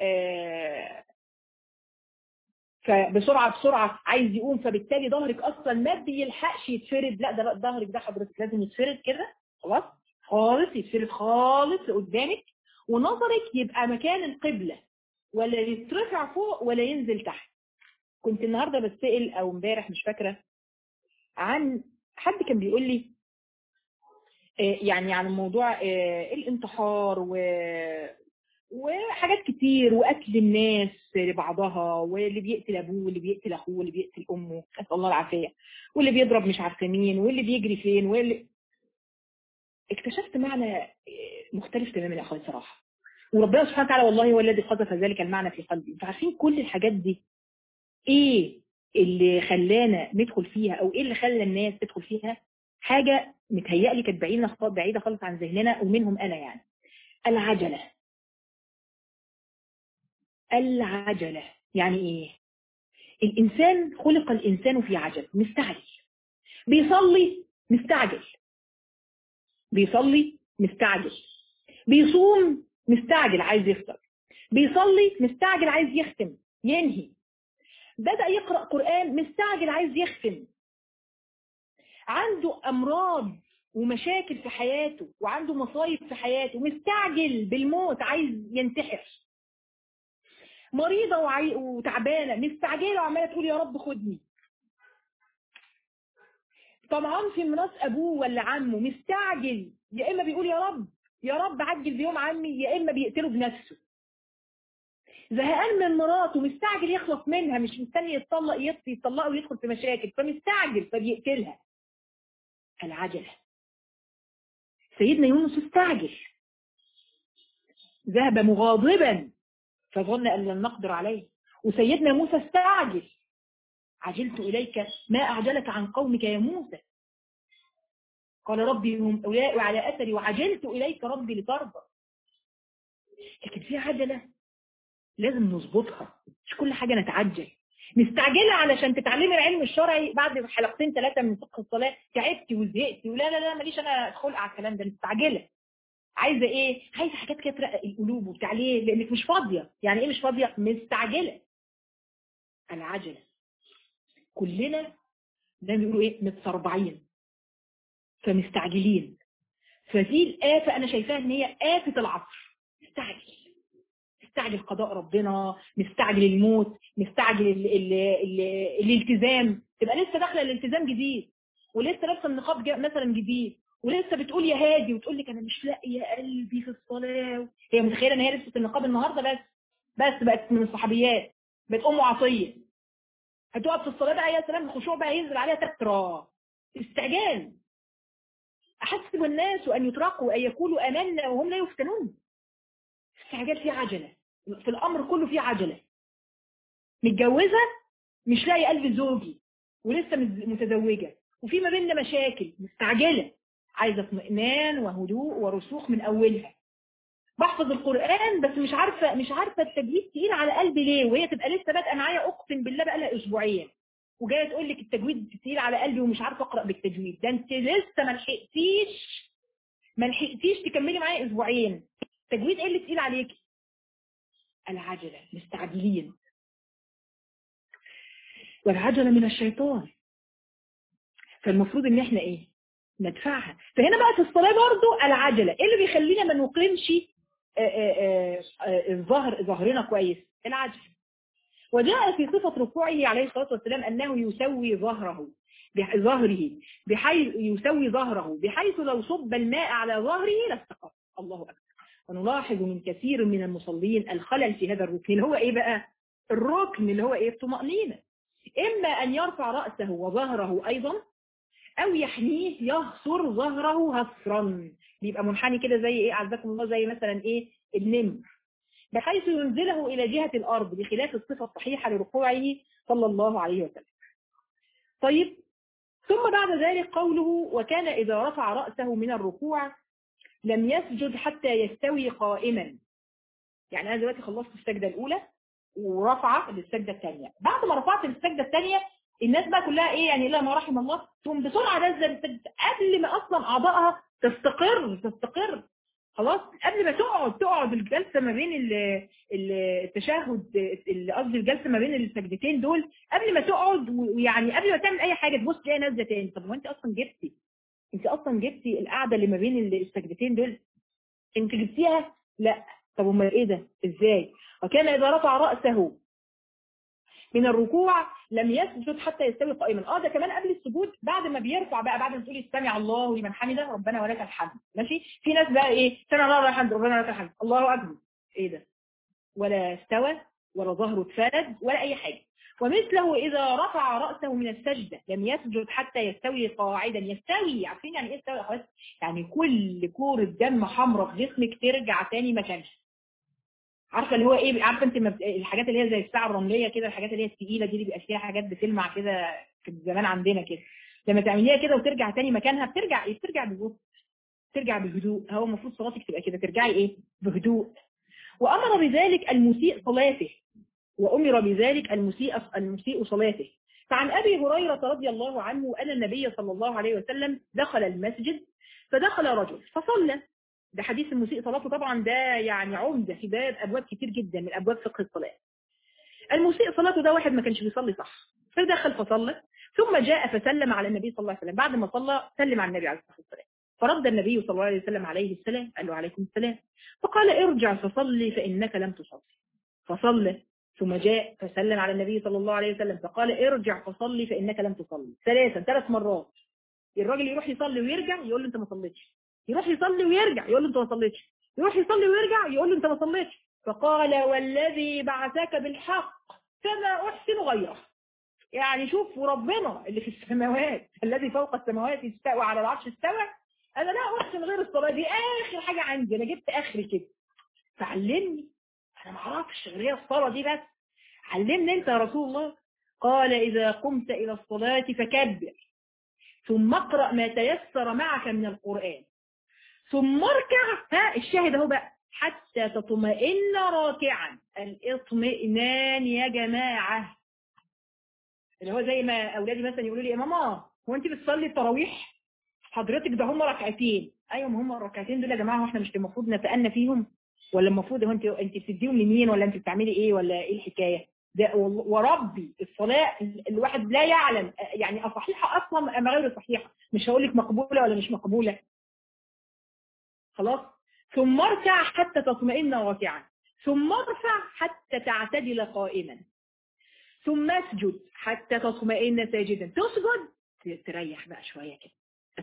فبسرعه بسرعه عايز يقوم، فبالتالي ظهرك اصلا ما بيلحقش يتفرد. لا ده ظهرك ده حضرتك لازم يتفرد كده خلاص خالص، يتفرد خالص لقدامك، ونظرك يبقى مكان القبلة، ولا يترفع فوق ولا ينزل تحت. كنت النهارده بتسأل او امبارح مش فاكره عن حد كان بيقول لي يعني عن موضوع الانتحار وحاجات كتير، وقتل الناس لبعضها، واللي بيقتل ابوه واللي بيقتل اخوه واللي بيقتل امه، نسال الله العافيه، واللي بيضرب مش عارفه مين، واللي بيجري فين، واللي اكتشفت معنى مختلف تماما يا اخويا صراحه. وربنا سبحانه وتعالى والله هو الذي قذف ذلك المعنى في قلبي. انتوا عارفين كل الحاجات دي ايه اللي خلانا ندخل فيها، او ايه اللي خلى الناس تدخل فيها؟ حاجه متهيألي كانت بعيده خالص عن ذهننا، ومنهم انا يعني. العجله. العجله يعني ايه؟ الإنسان خلق الإنسان في عجل، مستعجل. بيصلي مستعجل، بيصلي مستعجل، بيصوم مستعجل عايز يفطر، بيصلي مستعجل عايز يختم ينهي، بدأ يقرأ قرآن مستعجل عايز يختم، عنده أمراض ومشاكل في حياته وعنده مصايب في حياته مستعجل بالموت عايز ينتحر، مريضة وتعبانة مستعجلة وعمالة تقول يا رب خدني، طمعان في ميراث ابوه ولا عمه مستعجل، يا اما بيقول يا رب يا رب عجل بيوم عمي، يا اما بيقتله بنفسه، زهقان من مراته مستعجل يخلص منها، مش مستني يطلقه ويدخل في مشاكل، فمستعجل فبيقتلها. العجله. سيدنا يونس استعجل، ذهب مغاضبا فظن ان لن نقدر عليه. وسيدنا موسى استعجل، عجلت اليك ما اعجلك عن قومك يا موسى، قال ربي هم أولئك وعلى أثري وعجلت إليك ربي لترضى. لكن في عجلة لازم نظبطها، مش كل حاجة نتعجل. مستعجلة علشان تتعلمي العلم الشرعي بعد حلقتين ثلاثة من فقه الصلاة تعبتي وزهقتي ولا لا لا ماليش أنا خلق على الكلام ده. مستعجلة عايزة إيه؟ عايزة حاجات كده ترقق القلوب وبتاع، ليه؟ لأنك مش فاضية. يعني إيه مش فاضية؟ مستعجلة. العجلة كلنا زي ما بيقولوا إيه متسربعين فمستعجلين. فدي الآفة أنا شايفاها إن هي آفة العصر. مستعجل قضاء ربنا، مستعجل الموت، مستعجل الالتزام. تبقى لسه داخله الالتزام جديد، ولسه لابسه النقاب مثلا جديد، ولسه بتقول يا هادي، وتقول لك انا مش لاقيه قلبي في الصلاه. هي متخيله ان هي لبست النقاب النهارده بس بقت من الصحابيات، بقت ام عطيه، هتقف في الصلاه بقى يا سلام الخشوع بقى ينزل عليها تترى. استعجال. احسب الناس ان يتركوا ان يقولوا امنا وهم لا يفتنون. استعجال، فيه عجله في الامر كله، فيه عجله. متجوزه مش لاقي قلب زوجي، ولسه متزوجه وفي ما بيننا مشاكل، مستعجله، عايزه اطمئنان وهدوء ورسوخ من اولها. بحفظ القران بس مش عارفه التجويد تقيل على قلبي ليه، وهي تبقى لسه بادئه معايا اقسم بالله بقى لها اسبوعين، وجايه تقول لك التجويد تقيل على قلبي ومش عارفه اقرا بالتجويد. ده انت لسه ما لحقتيش تكملي معايا اسبوعين، التجويد ايه اللي تقيل عليكي؟ العجله، مستعجلين. والعجلة من الشيطان. فالمفروض ان احنا ايه؟ ندفعها. فهنا بقى في الصلاة برضو العجلة، ايه اللي بيخلينا ما نقيمش ظهرنا كويس؟ العجلة. وجاء في صفة ركوعه عليه الصلاة والسلام أنه يسوي ظهره بحيث يسوي ظهره بحيث لو صب الماء على ظهره لاستقر. الله أكبر. ونلاحظ من كثير من المصلين الخلل في هذا الركن اللي هو ايه بقى؟ الركن اللي هو ايه؟ الطمأنينة. اما ان يرفع رأسه وظهره ايضا، او يحنيه يهصر ظهره هصرا، بيبقى منحني كده زي ايه عزكم الله، زي مثلا ايه؟ النمر، بحيث ينزله الى جهة الارض، بخلاف الصفة الصحيحة لركوعه صلى الله عليه وسلم. طيب، ثم بعد ذلك قوله وكان اذا رفع رأسه من الركوع لم يسجد حتى يستوي قائما. يعني انا دلوقتي خلصت السجدة الاولى ورفعه للسجدة الثانية. بعد ما رفعت للسجدة الثانية الناس بقى كلها ايه يعني الا ما رحم الله تقوم بسرعة نزل السجدة قبل ما اصلا اعضائها تستقر. خلاص، قبل ما تقعد الجلسة ما بين التشهد، قصدي الجلسة ما بين السجدتين دول، قبل ما تقعد ويعني قبل ما تعمل اي حاجة تبص تلاقي نازله تاني. طب هو انت اصلا جبتي القعدة اللي ما بين السجدتين دول، انت جبتيها؟ لا. طب امال ايه ده؟ ازاي؟ وكان اذا رفع رأسه من الركوع لم يسجد حتى يستوي قائما. ده كمان قبل السجود، بعد ما بيرفع بقى، بعد ما تقولي سمع الله لمن حمده ربنا ولك الحمد، ماشي؟ في ناس بقى ايه؟ سمع الله لمن حمده ربنا ولك الحمد، الله اكبر، ايه ده؟ ولا استوى ولا ظهره اتفرد ولا اي حاجه. ومثله اذا رفع رأسه من السجدة لم يسجد حتى يستوي قاعدا. يستوي، عارفين يعني ايه يستوي يا اخوات؟ يعني كل كورة دم حمراء في جسمك ترجع تاني مكانها. عارفه اللي هو ايه؟ عارفه انت الحاجات اللي هي زي الساعه الرمليه كده، الحاجات اللي هي الثقيله دي اللي بيبقى فيها حاجات بتلمع كده في زمان عندنا كده، لما تعمليها كده وترجع تاني مكانها بترجع بهدوء، ترجع بهدوء. هو المفروض صلاتك تبقى كده، ترجعي ايه؟ بهدوء. وامر بذلك المسيء صلاته، وامر بذلك المسيء صلاته. فعن ابي هريره رضي الله عنه ان النبي صلى الله عليه وسلم دخل المسجد فدخل رجل فصلى. ده حديث المسيء صلاته طبعا، ده يعني عمده في باب ابواب كتير جدا من ابواب فقه الصلاه. المسيء صلاته ده واحد ما كانش بيصلي صح، فدخل فصلى، ثم جاء فسلم على النبي صلى الله عليه وسلم. بعد ما صلى سلم على النبي عليه الصلاه والسلام، فرد النبي صلى الله عليه وسلم عليه السلام، قال له عليكم السلام، فقال ارجع فصلي فانك لم تصلي. فصلى ثم جاء فسلم على النبي صلى الله عليه وسلم، فقال ارجع فصلي فانك لم تصلي. ثلاث مرات. الراجل يروح يصلي ويرجع يقول له انت ما صليتش، يروح يصلي ويرجع يقول له انت ما صليتش، يروح يصلي ويرجع يقول له انت ما صليتش. فقال والذي بعثك بالحق فما احسن غيره. يعني شوف، وربنا اللي في السماوات الذي فوق السماوات استوى على العرش استوى، انا لا احسن غير الصلاه دي، اخر حاجه عندي، انا جبت اخري كده، فعلمني، انا ما اعرفش غير هي الصلاه دي بس، علمني انت يا رسول الله. قال اذا قمت الى الصلاه فكبر، ثم اقرأ ما تيسر معك من القرآن، ثم اركع. الشاهد اهو بقى، حتى تطمئن راكعا. الاطمئنان يا جماعة اللي هو زي ما اولادي مثلا يقولوا لي يا ماما هو انت بتصلي التراويح؟ حضرتك ده هم ركعتين. ايوه، ما هم الركعتين دول يا جماعة، واحنا مش المفروض نتأنى فيهم؟ ولا المفروض هو انت بتديهم لمين، ولا انت بتعملي ايه، ولا ايه الحكاية؟ ده وربي الصلاة الواحد لا يعلم يعني صحيحة اصلا ام غير صحيحة، مش هقول لك مقبولة ولا مش مقبولة. خلاص، ثم اركع حتى تطمئن راكعا، ثم ارفع حتى تعتدل قائما، ثم اسجد حتى تطمئن ساجدا. تسجد تريح بقى شوية كده،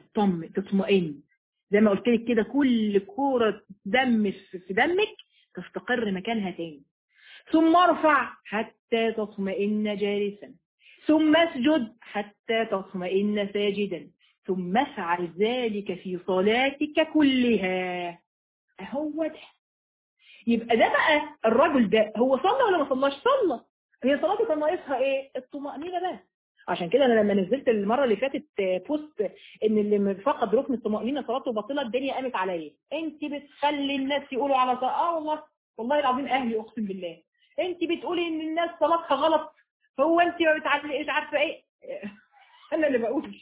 تطمئن زي ما قلت لك كده، كل كورة دم في دمك تستقر مكانها تاني. ثم ارفع حتى تطمئن جالسا، ثم اسجد حتى تطمئن ساجدا، ثم افعل ذلك في صلاتك كلها. هو ده. يبقى ده بقى الرجل ده هو صلى ولا ما صلاش؟ صلى. هي صلاته كان ناقصها ايه؟ الطمأنينة بس. عشان كده انا لما نزلت المره اللي فاتت بوست ان اللي فقد ركن الطمأنينة صلاته باطله، الدنيا قامت عليا. انت بتخلي الناس يقولوا على صلاة. والله العظيم اهلي اقسم بالله، انت بتقولي ان الناس صلاتها غلط، هو انت ما بتعرفي عارفه ايه؟ انا اللي بقول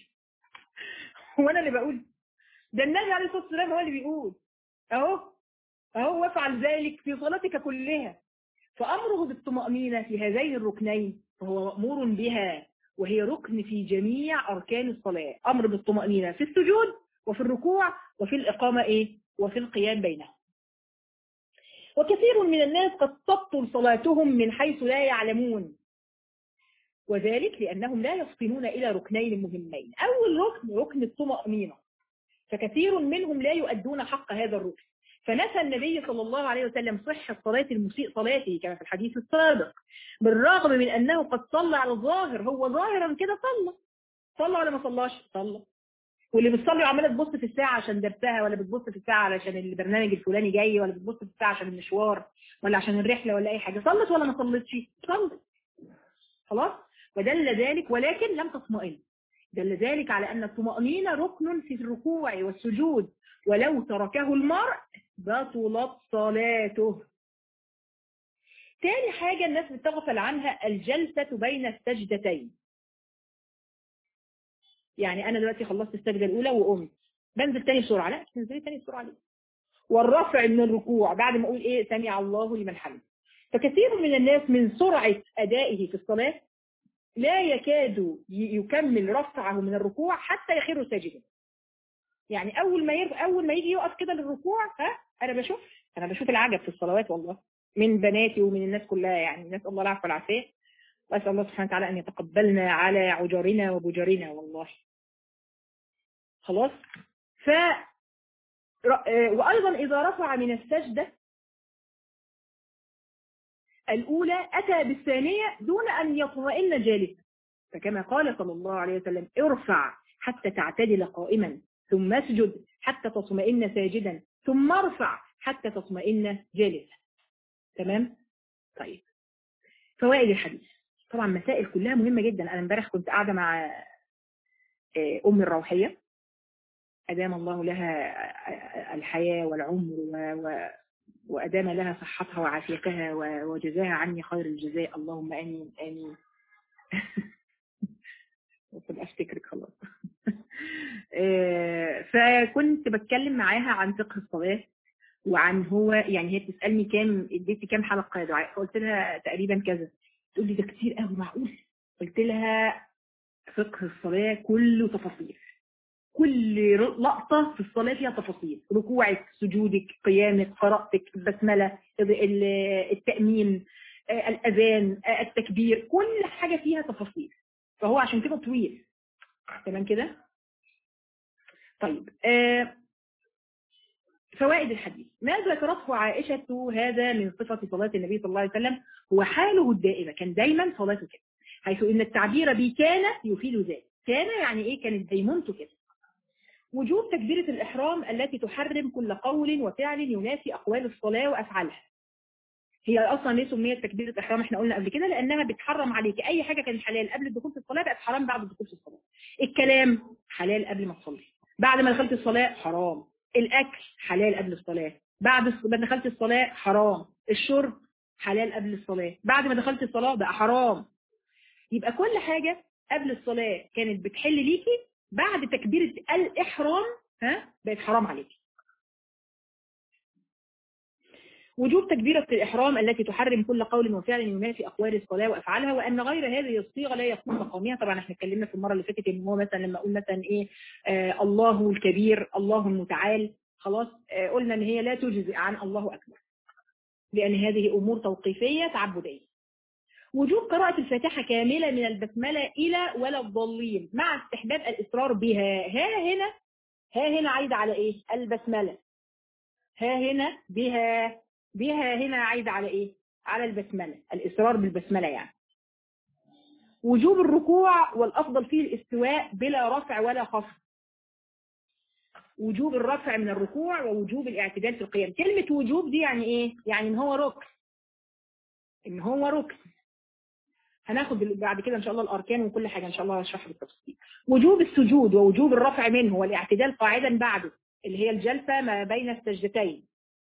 هو انا اللي بقول؟ ده النبي عليه الصلاه والسلام هو اللي بيقول. اهو وافعل ذلك في صلاتك كلها. فامره بالطمأنينة في هذين الركنين فهو مأمور بها وهي ركن في جميع أركان الصلاة. أمر بالطمأنينة في السجود وفي الركوع وفي الإقامة وفي القيام بينهم. وكثير من الناس قد تبطل صلاتهم من حيث لا يعلمون، وذلك لأنهم لا يفطنون إلى ركنين مهمين. أول ركن الطمأنينة، فكثير منهم لا يؤدون حق هذا الركن. فنفى النبي صلى الله عليه وسلم صحة صلاة المسيء صلاته كما في الحديث السابق، بالرغم من أنه قد صلى على الظاهر، هو ظاهرا كده صلى ولا ما صلاش؟ صلى. واللي بتصلي وعماله تبص في الساعه عشان درسها، ولا بتبص في الساعه علشان البرنامج الفلاني جاي، ولا بتبص في الساعه عشان المشوار، ولا عشان الرحله، ولا اي حاجه، صلت ولا ما صلتش؟ صلت. خلاص. ودل ذلك، ولكن لم تطمئن، دل ذلك على ان الطمأنينة ركن في الركوع والسجود، ولو تركه المرء بطلت صلاته. تاني حاجه الناس بتغفل عنها الجلسه بين السجدتين. يعني انا دلوقتي خلصت السجده الاولى وقمت، بنزل تاني بسرعه؟ لا، تنزلي تاني بسرعه ليه؟ والرفع من الركوع بعد ما اقول سمع الله لمن حمده. فكثير من الناس من سرعه ادائه في الصلاه لا يكاد يكمل رفعه من الركوع حتى يخر ساجدا. يعني اول ما يجي يقف كده للركوع، انا بشوف العجب في الصلوات والله، من بناتي ومن الناس كلها، يعني نسال الله العفو والعافيه، واسال الله سبحانه وتعالى ان يتقبلنا على عجرنا وبجرنا والله. خلاص. وأيضا إذا رفع من السجدة الأولى أتى بالثانية دون أن يطمئن جالسا، فكما قال صلى الله عليه وسلم: ارفع حتى تعتدل قائما، ثم اسجد حتى تطمئن ساجدا، ثم ارفع حتى تطمئن جالسا. تمام؟ طيب، فوائد الحديث. طبعا مسائل كلها مهمة جدا. أنا امبارح كنت قاعدة مع أم الروحية، أدام الله لها الحياة والعمر وأدام لها صحتها وعافيتها وجزاها عني خير الجزاء، اللهم آمين آمين. أفتكرك خلاص. فكنت بتكلم معاها عن فقه الصلاة، وعن هو يعني هي بتسألني اديتي كام حلقة دعاء، فقلت لها تقريبا كذا. تقول لي ده كتير قوي، معقول؟ قلت لها فقه الصلاة كله تفاصيل، كل لقطة في الصلاة فيها تفاصيل، ركوعك، سجودك، قيامك، قراءتك، البسملة، التأمين، الأذان، التكبير، كل حاجة فيها تفاصيل، فهو عشان كده طويل. تمام كده؟ طيب، فوائد الحديث. ما ذكرته عائشة هذا من صفة صلاة النبي صلى الله عليه وسلم هو حاله الدائمة، كان دايما صلاته كده، حيث إن التعبير بكان يفيد ذلك. كان يعني إيه؟ كانت دايمنته كده. وجوب تكبيرة الإحرام التي تحرم كل قول وفعل ينافي أقوال الصلاة وأفعالها. هي أصلا ليه سميت تكبيرة الإحرام؟ احنا قلنا قبل كده لأنها بتحرم عليك أي حاجة كانت حلال قبل الدخول في الصلاة بقت حرام بعد الدخول في الصلاة. الكلام حلال قبل ما تصلي، بعد ما دخلت الصلاة حرام. الأكل حلال قبل الصلاة، بعد ما دخلت الصلاة حرام. الشرب حلال قبل الصلاة، بعد ما دخلت الصلاة بقى حرام. يبقى كل حاجة قبل الصلاة كانت بتحل ليكي، بعد تكبيرة الإحرام بقت حرام عليكي. وجوب تكبيرة الإحرام التي تحرم كل قول وفعل ينافي أقوال الصلاة وأفعالها، وأن غير هذه الصيغة لا يكون مقامها. طبعا احنا اتكلمنا في المرة اللي فاتت إن هو مثلا لما أقول مثلا الله الكبير، الله المتعال، خلاص قلنا إن هي لا تجزئ عن الله أكبر، لأن هذه أمور توقيفية تعبدية. وجوب قراءة الفاتحة كاملة من البسملة إلى ولا الضالين، مع استحباب الإصرار بها. ها هنا عايدة على إيه؟ البسملة. ها هنا بها هنا عايدة على إيه؟ على البسملة، الإصرار بالبسملة يعني. وجوب الركوع والأفضل فيه الاستواء بلا رفع ولا خفض. وجوب الرفع من الركوع ووجوب الاعتدال في القيام. كلمة وجوب دي يعني إيه؟ يعني إن هو ركن. هناخد بعد كده إن شاء الله الأركان وكل حاجة إن شاء الله هشرحها بالتفصيل. وجوب السجود ووجوب الرفع منه والاعتدال قاعدا بعده، اللي هي الجلسة ما بين السجدتين.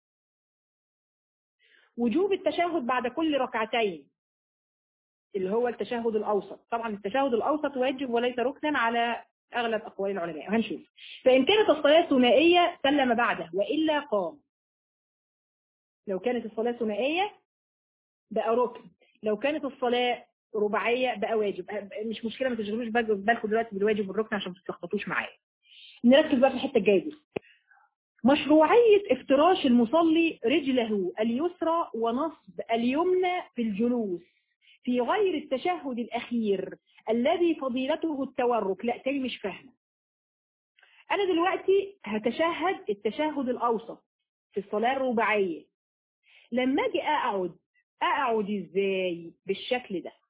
وجوب التشهد بعد كل ركعتين، اللي هو التشهد الأوسط. طبعا التشهد الأوسط واجب وليس ركنا على أغلب أقوال العلماء، هنشوف. فإن كانت الصلاة ثنائية سلم بعده وإلا قام. لو كانت الصلاة ثنائية بقى ركن، لو كانت الصلاة رباعيه بقى واجب. مش مشكله، ما تشغلوش بالكم دلوقتي بالواجب والركن عشان ما تتلخبطوش معايا. نركز بقى في الحته الجايه دي. مشروعيه افتراش المصلي رجله اليسرى ونصب اليمنى في الجلوس في غير التشهد الاخير الذي فضيلته التورك. لا تاني مش فاهمه. انا دلوقتي هتشهد التشهد الاوسط في الصلاه الرباعيه. لما اجي اقعد ازاي؟ بالشكل ده.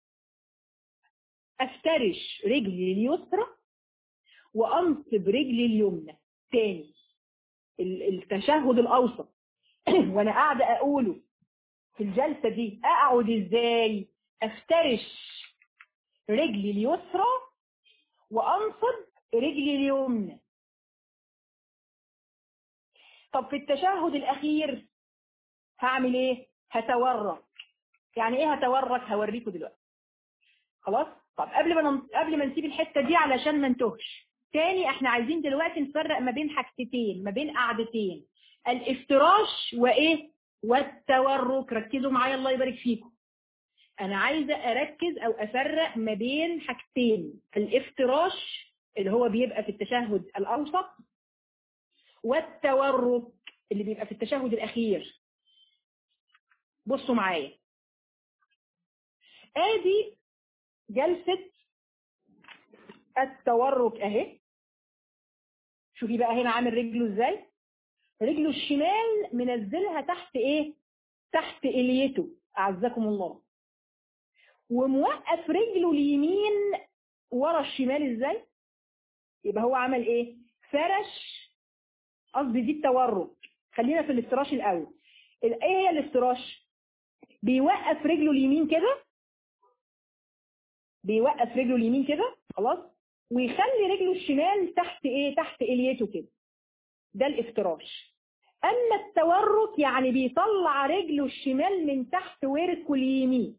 افترش رجلي اليسرى وانصب رجلي اليمنى. تاني التشهد الاوسط وانا قاعده اقوله في الجلسه دي اقعد ازاي؟ افترش رجلي اليسرى وانصب رجلي اليمنى. طب في التشهد الاخير هعمل ايه؟ هتورك. يعني ايه هتورك؟ هوريكم دلوقتي. خلاص. طب قبل ما نسيب الحته دي علشان ما نتوهش تاني، احنا عايزين دلوقتي نفرق ما بين حاجتين، ما بين قعدتين: الافتراش وايه؟ والتورك. ركزوا معايا الله يبارك فيكم. انا عايزه اركز او افرق ما بين حاجتين: الافتراش اللي هو بيبقى في التشهد الاوسط، والتورك اللي بيبقى في التشهد الاخير. بصوا معايا، ادي جلسه التورك اهي. شوفي بقى هنا عامل رجله ازاي. رجله الشمال منزلها تحت ايه؟ تحت اليته اعزكم الله. وموقف رجله اليمين ورا الشمال ازاي؟ يبقى هو عمل ايه؟ فرش. قصدي دي التورك. خلينا في الافتراش الاول. ايه هي الافتراش؟ بيوقف رجله اليمين كده. بيوقف رجله اليمين كده. خلاص. ويخلي رجله الشمال تحت ايه؟ تحت اليته كده. ده الافتراش. اما التورك يعني بيطلع رجله الشمال من تحت وركه اليمين.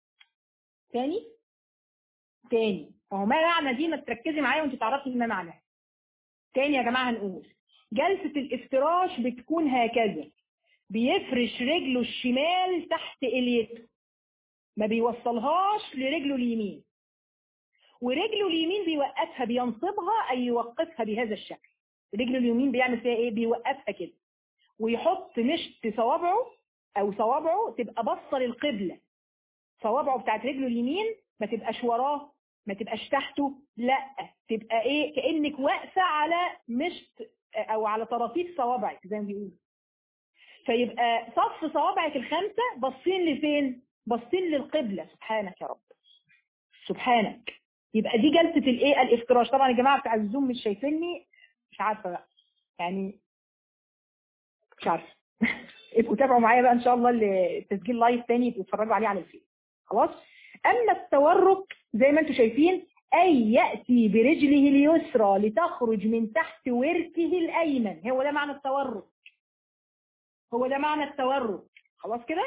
تاني اهو ما معنى دي، ما تركزي معايا وانت تعرفي ما معناها. تاني يا جماعه هنقول جلسه الافتراش بتكون هكذا: بيفرش رجله الشمال تحت اليته، ما بيوصلهاش لرجله اليمين، ورجله اليمين بيوقفها، بينصبها اي يوقفها بهذا الشكل. رجله اليمين بيعمل فيها ايه؟ بيوقفها كده، ويحط مشط صوابعه او صوابعه تبقى باصه للقبله. صوابعه بتاعت رجله اليمين ما تبقاش وراه، ما تبقاش تحته، لا تبقى ايه؟ كانك واقفه على مشط او على طراطيف صوابعك زي ما بيقولوا. فيبقى صف صوابعك الخمسه باصين لفين؟ باصين للقبله. سبحانك يا رب، سبحانك. يبقى دي جلسه الايه؟ الافتراش. طبعا يا جماعه بتاع الزوم مش شايفيني، مش عارفه بقى يعني، مش عارفه. ابقوا تابعوا معايا بقى ان شاء الله التسجيل لايف تاني، يبقوا اتفرجوا عليه على الفيس. خلاص. اما التورك زي ما انتم شايفين: اي ياتي برجله اليسرى لتخرج من تحت وركه الايمن. هو ده معنى التورك. هو ده معنى التورك. خلاص كده.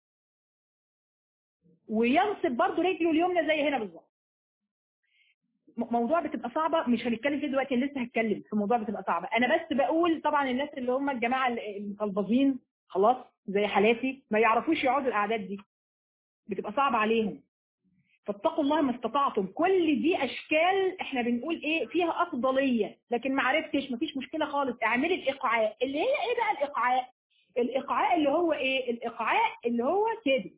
وينصب برضو رجله اليمنى زي هنا بالظبط. موضوع بتبقى صعبه مش هنتكلم فيه دلوقتي، انا لسه هتكلم في موضوع بتبقى صعبه. انا بس بقول طبعا الناس اللي هم الجماعه المقلبظين خلاص زي حالاتي ما يعرفوش يقعدوا الاعداد دي، بتبقى صعبه عليهم. فاتقوا الله ما استطعتم. كل دي اشكال احنا بنقول ايه فيها افضليه، لكن ما عرفتش مفيش مشكله خالص. اعملي الايقاعات. اللي هي ايه بقى الايقاعات؟ الايقاع اللي هو ايه؟ الايقاع اللي هو كده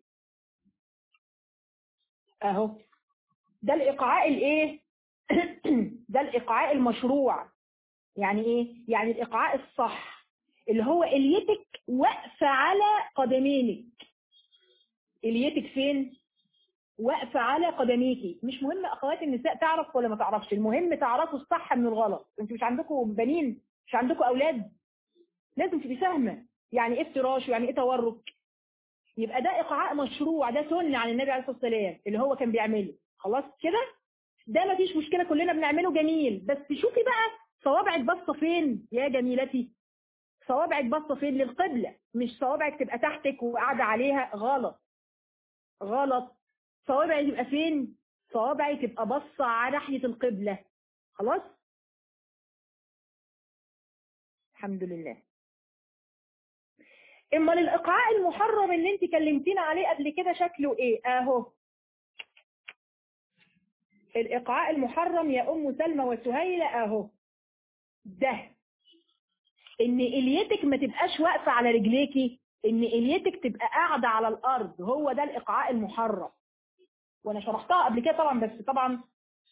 اهو. ده الايقاع الايه؟ ده الايقاع المشروع. يعني ايه؟ يعني الايقاع الصح اللي هو اليتك واقفه على قدمينك. اليتك فين؟ واقفه على قدميكي. مش مهم اخوات النساء تعرف ولا ما تعرفش، المهم تعرفوا الصح من الغلط. انتوا مش عندكم بنين؟ مش عندكم اولاد؟ لازم تبقي فاهمه يعني ايه افتراش ويعني ايه تورك. يبقى ده ايقاع مشروع، ده سنه عن النبي عليه الصلاه والسلام اللي هو كان بيعمله. خلاص كده. ده ما فيش مشكله، كلنا بنعمله جميل. بس شوفي بقى صوابعك باصه فين يا جميلتي. صوابعك باصه فين؟ للقبله. مش صوابعك تبقى تحتك وقاعده عليها. غلط غلط. صوابعي تبقى فين؟ صوابعي تبقى باصه على ناحيه القبله. خلاص. الحمد لله. اما الايقاع المحرم اللي انت كلمتينا عليه قبل كده شكله ايه؟ اهو. الإيقاع المحرم يا أم سلمى وسهيلة أهو ده، إن إليتك ما تبقاش واقفة على رجليكي، إن إليتك تبقى قاعدة على الأرض، هو ده الإيقاع المحرم. وأنا شرحتها قبل كده طبعا، بس طبعا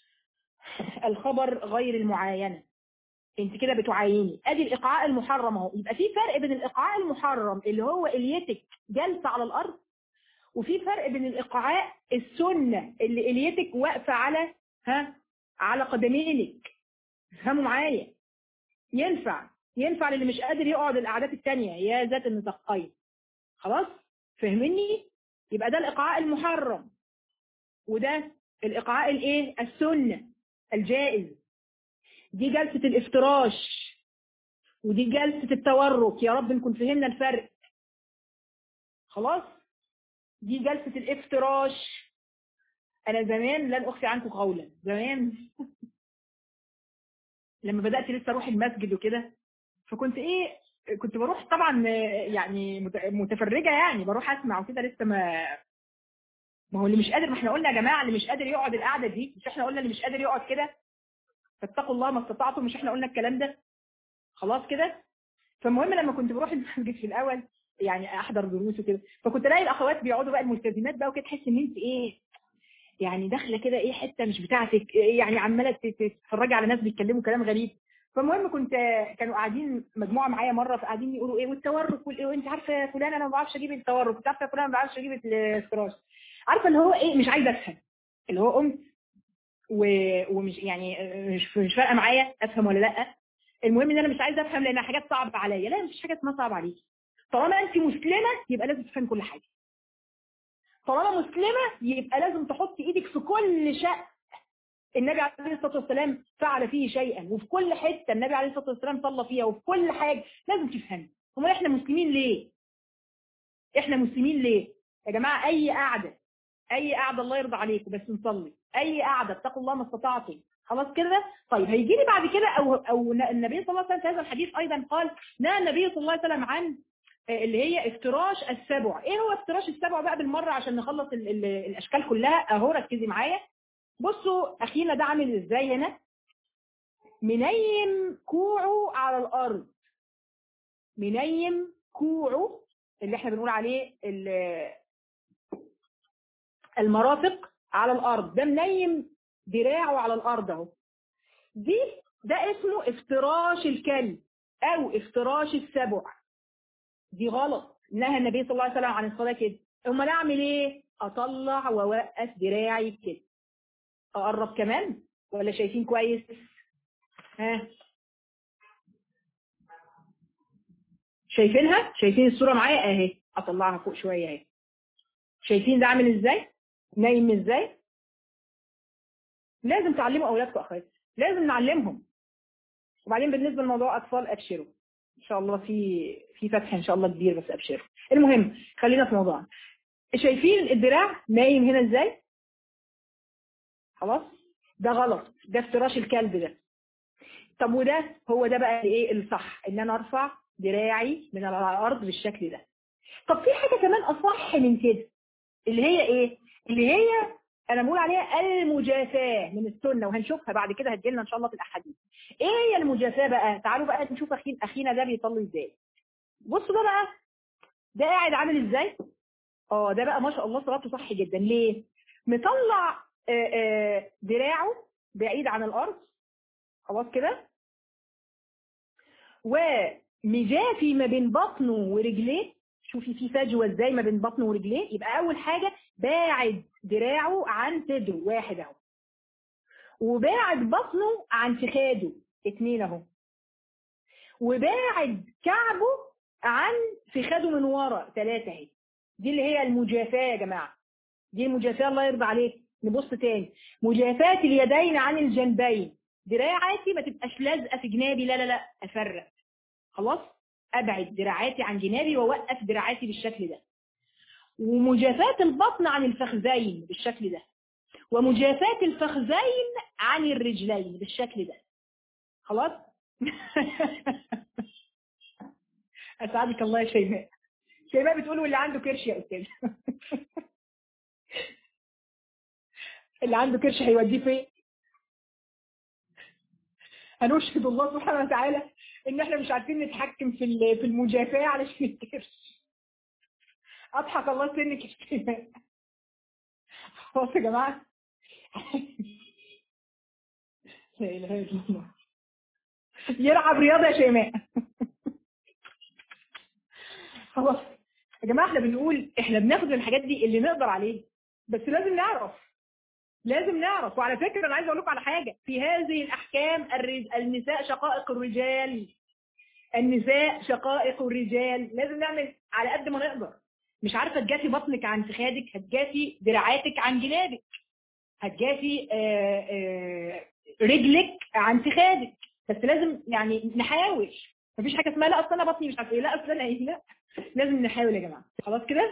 الخبر غير المعاينة، انت كده بتعايني. ادي الايقاع المحرم اهو. يبقى في فرق بين الايقاع المحرم اللي هو اليتك جالسه على الارض، وفي فرق بين الايقاع السنه اللي اليتك واقفه على على قدمينك. فهموا معايا؟ ينفع للي مش قادر يقعد القعدات التانية يا ذات النطاقين. خلاص فهمني؟ يبقى ده الايقاع المحرم، وده الايقاع الايه السنه الجائز. دي جلسه الافتراش، ودي جلسة التورك. يا رب نكون فهمنا الفرق. خلاص، دي جلسة الافتراش. انا زمان لن اخفي عنكم قولا، زمان لما بدأت لسه اروح المسجد وكده، فكنت كنت بروح طبعا يعني متفرجة، يعني بروح اسمع وكده. لسه ما هو اللي مش قادر، ما احنا قلنا يا جماعة اللي مش قادر يقعد القعدة دي، مش احنا قلنا اللي مش قادر يقعد كده فاتقوا الله ما استطعتم، مش احنا قلنا الكلام ده؟ خلاص كده. فالمهم لما كنت بروح المسجد في الاول يعني احضر دروس وكده، فكنت الاقي الاخوات بيقعدوا بقى الملتزمات بقى وكده، تحس ان انت يعني داخله كده حته مش بتاعتك، يعني عماله تتفرجي على ناس بيتكلموا كلام غريب. فالمهم كانوا قاعدين مجموعه معايا مره، فقاعدين يقولوا والتورك وانت عارفه يا فلان انا ما بعرفش اجيب التورك، انت عارفه يا فلان ما بعرفش اجيب الفراش. عارفه اللي هو مش عايزه افهم، اللي هو قمت ومش يعني مش فارقه معايا افهم ولا لا. المهم ان انا مش عايزه افهم لانها حاجات صعبه عليا. لا، مفيش حاجه اسمها صعبه عليكي. طالما انت مسلمه يبقى لازم تفهم كل حاجه. طالما مسلمه يبقى لازم تحطي ايدك في كل شيء النبي عليه الصلاه والسلام فعل فيه شيئا، وفي كل حته النبي عليه الصلاه والسلام صلى فيها، وفي كل حاجه لازم تفهمي. امال احنا مسلمين ليه؟ احنا مسلمين ليه يا جماعه؟ اي قعده الله يرضى عليكم، بس نصلي. اي قعده اتقوا الله ما استطعتم. خلاص كده. طيب هيجي لي بعد كده او النبي صلى الله عليه وسلم في هذا الحديث ايضا قال نهى النبي صلى الله عليه وسلم عن اللي هي افتراش السبع. ايه هو افتراش السبع بقى بالمره عشان نخلص الاشكال كلها اهو؟ ركزي معايا. بصوا اخينا ده عامل ازاي هنا، منيم كوعه على الارض. منيم كوعه اللي احنا بنقول عليه المرافق على الارض، ده منيم دراعه على الارض اهو. ده اسمه افتراش الكلب او افتراش السبع. دي غلط، نهى النبي صلى الله عليه وسلم عن الصلاه كده. امال اعمل ايه؟ اطلع واوقف دراعي كده. اقرب كمان ولا شايفين كويس؟ شايفينها؟ شايفين الصوره معايا اهي؟ اطلعها فوق شويه اهي. شايفين ده عامل ازاي؟ نايم ازاي؟ لازم تعلموا اولادكم اخواتي، لازم نعلمهم. وبعدين بالنسبه لموضوع اطفال، ابشروا ان شاء الله في فتح ان شاء الله كبير، بس ابشروا. المهم خلينا في موضوعنا. شايفين الدراع نايم هنا ازاي؟ خلاص، ده غلط، ده افتراش الكلب ده. طب وده هو ده بقى الصح، ان انا ارفع دراعي من على الارض بالشكل ده. طب في حاجه كمان اصح من كده، اللي هي اللي هي انا بقول عليها المجافاه من السنه، وهنشوفها بعد كده هتجيلنا ان شاء الله في الاحاديث. ايه هي المجافاه بقى؟ تعالوا بقى نشوف اخينا ده بيصلي ازاي. بصوا ده بقى، ده قاعد عامل ازاي؟ ده بقى ما شاء الله صلاته صح جدا. ليه؟ مطلع دراعه بعيد عن الارض، خلاص كده، ومجافي ما بين بطنه ورجليه. شوفي في فجوه ازاي ما بين بطنه ورجليه. يبقى اول حاجه باعد دراعه عن صدره، واحد اهو، وباعد بطنه عن فخاده، اتنين اهو، وباعد كعبه عن فخاده من ورا، ثلاثه اهي. دي اللي هي المجافاه يا جماعه. دي المجافاه، الله يرضى عليك. نبص تاني، مجافاه اليدين عن الجنبين. دراعاتي ما تبقاش لازقه في جنابي، لا لا لا، افرق. خلاص، ابعد دراعاتي عن جنابي واوقف دراعاتي بالشكل ده. ومجافاة البطن عن الفخذين بالشكل ده، ومجافاة الفخذين عن الرجلين بالشكل ده. خلاص. اسعدك الله يا شيماء. شيماء بتقول واللي عنده كرش يا استاذ. اللي عنده كرش هيوديه فين؟ هنشهد الله سبحانه وتعالى ان احنا مش عارفين نتحكم في المجافاه علشان الكرش. اضحك الله سنك يا شيماء. خلاص يا جماعه. لا اله الا الله. يلعب رياضه يا شيماء. خلاص يا جماعه، احنا بنقول احنا بناخد الحاجات دي اللي نقدر عليه، بس لازم نعرف. وعلى فكره انا عايز اقول لكم على حاجه في هذه الاحكام. النساء شقائق الرجال. النساء شقائق الرجال. لازم نعمل على قد ما نقدر. مش عارفه تجافي بطنك عن فخادك، هتجافي دراعاتك عن جنابك، هتجافي رجلك عن فخادك، بس لازم يعني نحاول. مفيش حاجه اسمها لا اصل انا بطني مش عارفه ايه، لا اصل انا ايه، لا لازم نحاول يا جماعه. خلاص كده.